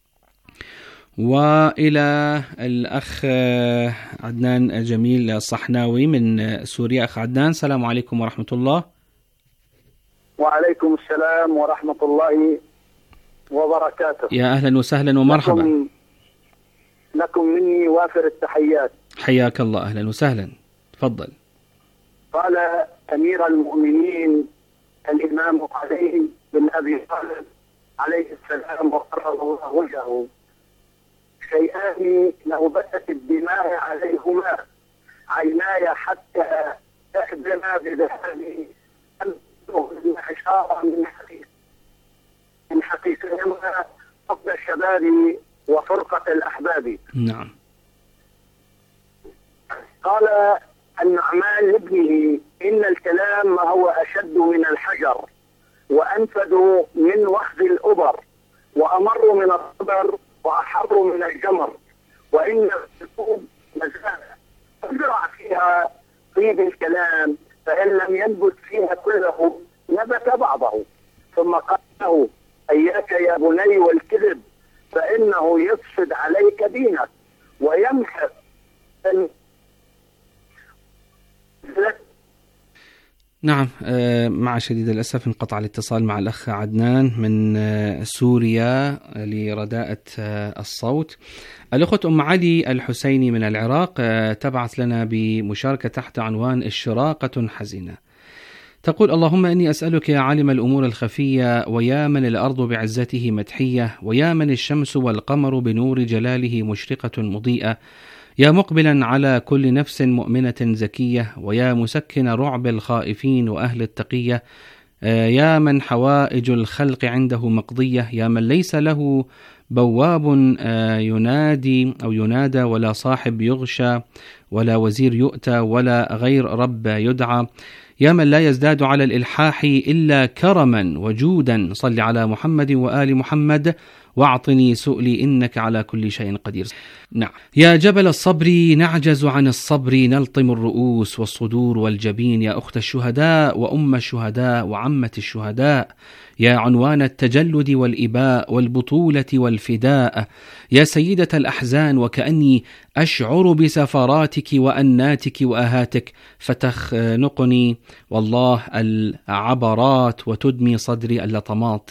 وإلى الأخ عدنان الجميل الصحناوي من سوريا. أخ عدنان، السلام عليكم ورحمة الله. وعليكم السلام ورحمة الله وبركاته. يا أهلا وسهلا ومرحبا. لكم, لكم مني وافر التحيات. حياك الله، أهلا وسهلا، تفضل. قال أمير المؤمنين الإمام علي بن أبي طالب عليه السلام وقرر الله وجهه: شيئان لو بثت الدماء عليهما عيناي حتى تخدما بذهابي انحشارا من حقيقة من حقيقتهما فقد الشباب وفرقة الأحباب. نعم. قال النعمان لابنه: إن الكلام هو أشد من الحجر وأنفد من وخز الأبر وأمر من الصبر وأحر من الجمر، وإن القلوب مزانة تزرع فيها طيب الكلام، فإن لم ينبت فيها كله نبت بعضه. ثم قال له: إياك يا بني والكذب، فإنه يفسد عليك دينك ويمحق. نعم، مع شديد الأسف انقطع الاتصال مع الأخ عدنان من سوريا لرداءة الصوت. الأخت أم علي الحسيني من العراق تبعث لنا بمشاركة تحت عنوان إشراقة حزينة. تقول: اللهم إني أسألك يا عالم الأمور الخفية، ويا من الأرض بعزته مدحية، ويا من الشمس والقمر بنور جلاله مشرقة مضيئة، يا مقبلا على كل نفس مؤمنة زكية، ويا مسكن رعب الخائفين وأهل التقية، يا من حوائج الخلق عنده مقضية، يا من ليس له بواب ينادي أو ينادى، ولا صاحب يغشى، ولا وزير يؤتى، ولا غير رب يدعى، يا من لا يزداد على الإلحاح إلا كرما وجودا، صل على محمد وآل محمد واعطني سؤلي إنك على كل شيء قدير. نعم. يا جبل الصبر نعجز عن الصبر، نلطم الرؤوس والصدور والجبين، يا أخت الشهداء وأم الشهداء وعمة الشهداء، يا عنوان التجلد والإباء والبطولة والفضل والفداء يا سيدة الأحزان، وكأني أشعر بسفراتك وأناتك وآهاتك فتخنقني والله العبرات وتدمي صدري اللطمات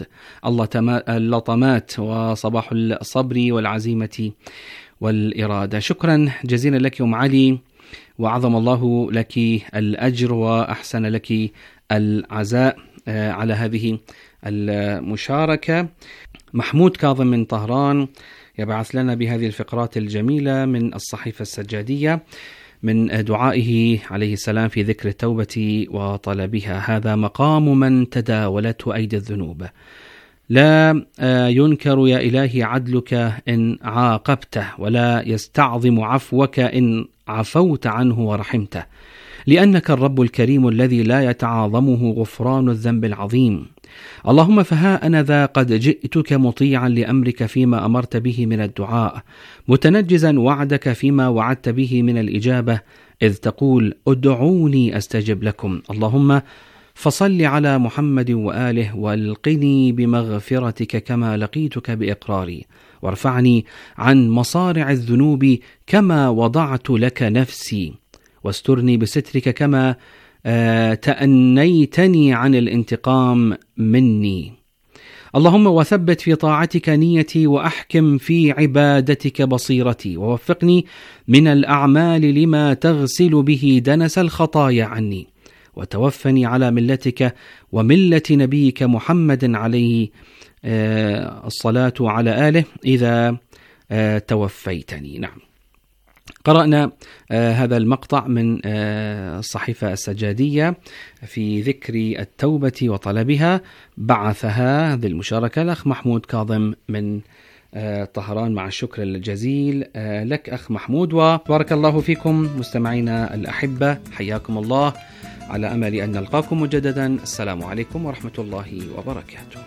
اللطمات وصباح الصبر والعزيمة والإرادة. شكرا جزيلا لك أم علي، وعظم الله لك الأجر وأحسن لك العزاء على هذه المشاركة. محمود كاظم من طهران يبعث لنا بهذه الفقرات الجميلة من الصحيفة السجادية من دعائه عليه السلام في ذكر التوبة وطلبها. هذا مقام من تداولته أيدي الذنوب، لا ينكر يا إلهي عدلك إن عاقبته، ولا يستعظم عفوك إن عفوت عنه ورحمته، لأنك الرب الكريم الذي لا يتعاظمه غفران الذنب العظيم. اللهم فها أنا ذا قد جئتك مطيعا لأمرك فيما أمرت به من الدعاء، متنجزا وعدك فيما وعدت به من الإجابة، إذ تقول ادعوني أستجب لكم. اللهم فصل على محمد وآله والقني بمغفرتك كما لقيتك بإقراري، وارفعني عن مصارع الذنوب كما وضعت لك نفسي، واسترني بسترك كما آه تأنيتني عن الانتقام مني. اللهم وثبت في طاعتك نيتي، وأحكم في عبادتك بصيرتي، ووفقني من الأعمال لما تغسل به دنس الخطايا عني، وتوفني على ملتك وملة نبيك محمد عليه آه الصلاة على آله إذا آه توفيتني. نعم، قرأنا آه هذا المقطع من آه الصحيفة السجادية في ذكر التوبة وطلبها. بعثها هذه المشاركة الأخ محمود كاظم من آه طهران، مع الشكر الجزيل آه لك أخ محمود، وبارك الله فيكم مستمعينا الأحبة، حياكم الله، على أمل أن نلقاكم مجددا. السلام عليكم ورحمة الله وبركاته.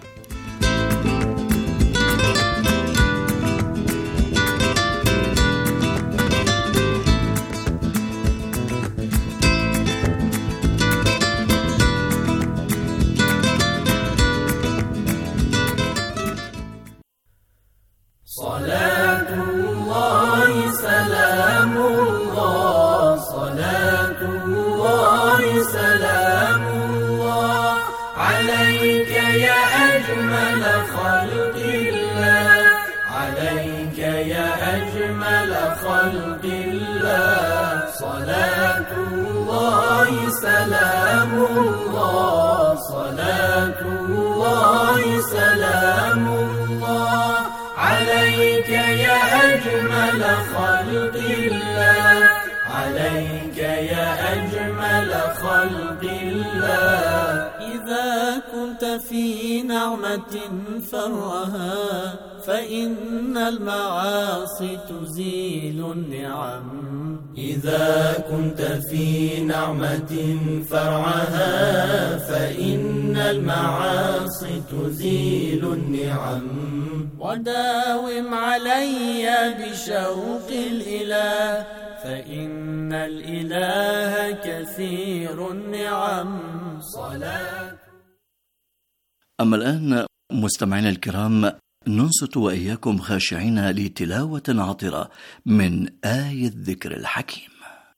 صلاة الله سلام الله، صلاة الله سلام الله عليك يا أجمل خلق الله، عليك يا أجمل خلق الله. صلاة الله سلام الله، صلاة الله سلام الله عليك يا أجمل خلق الله، عليك يا أجمل خلق الله. إذا كنت في نعمة فرها، فإن المعاصي تزيل النعم. إذا كنت في نعمة فرعها، فإن المعاصي تزيل النعم. وداوم علي بشوق الإله، فإن الإله كثير النعم. صلاة. أما الآن مستمعينا الكرام، ننصت وإياكم خاشعين لتلاوة عطرة من آية الذكر الحكيم.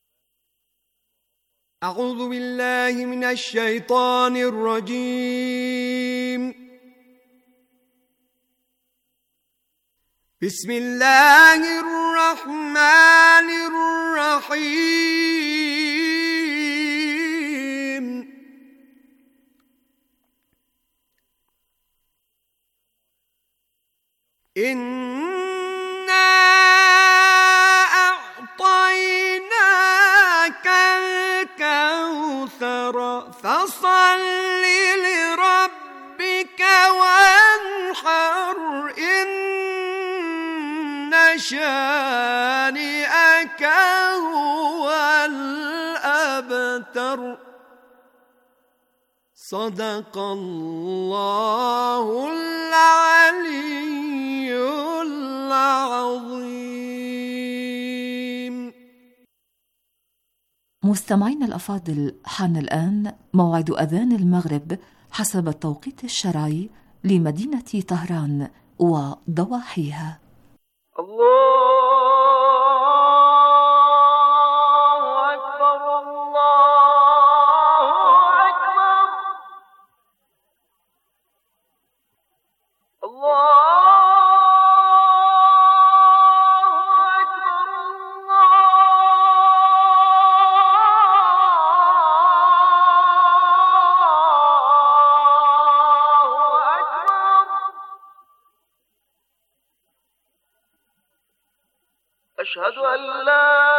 أعوذ بالله من الشيطان الرجيم. بسم الله الرحمن الرحيم. إنا أعطيناك الكوثر، فصل لربك وانحر، إن شانئك هو الأبتر. صدق الله العلي العظيم. مستمعين الأفاضل، حان الآن موعد أذان المغرب حسب التوقيت الشرعي لمدينة طهران، وضواحيها. الله أكبر الله أكبر الله أشهد أن لا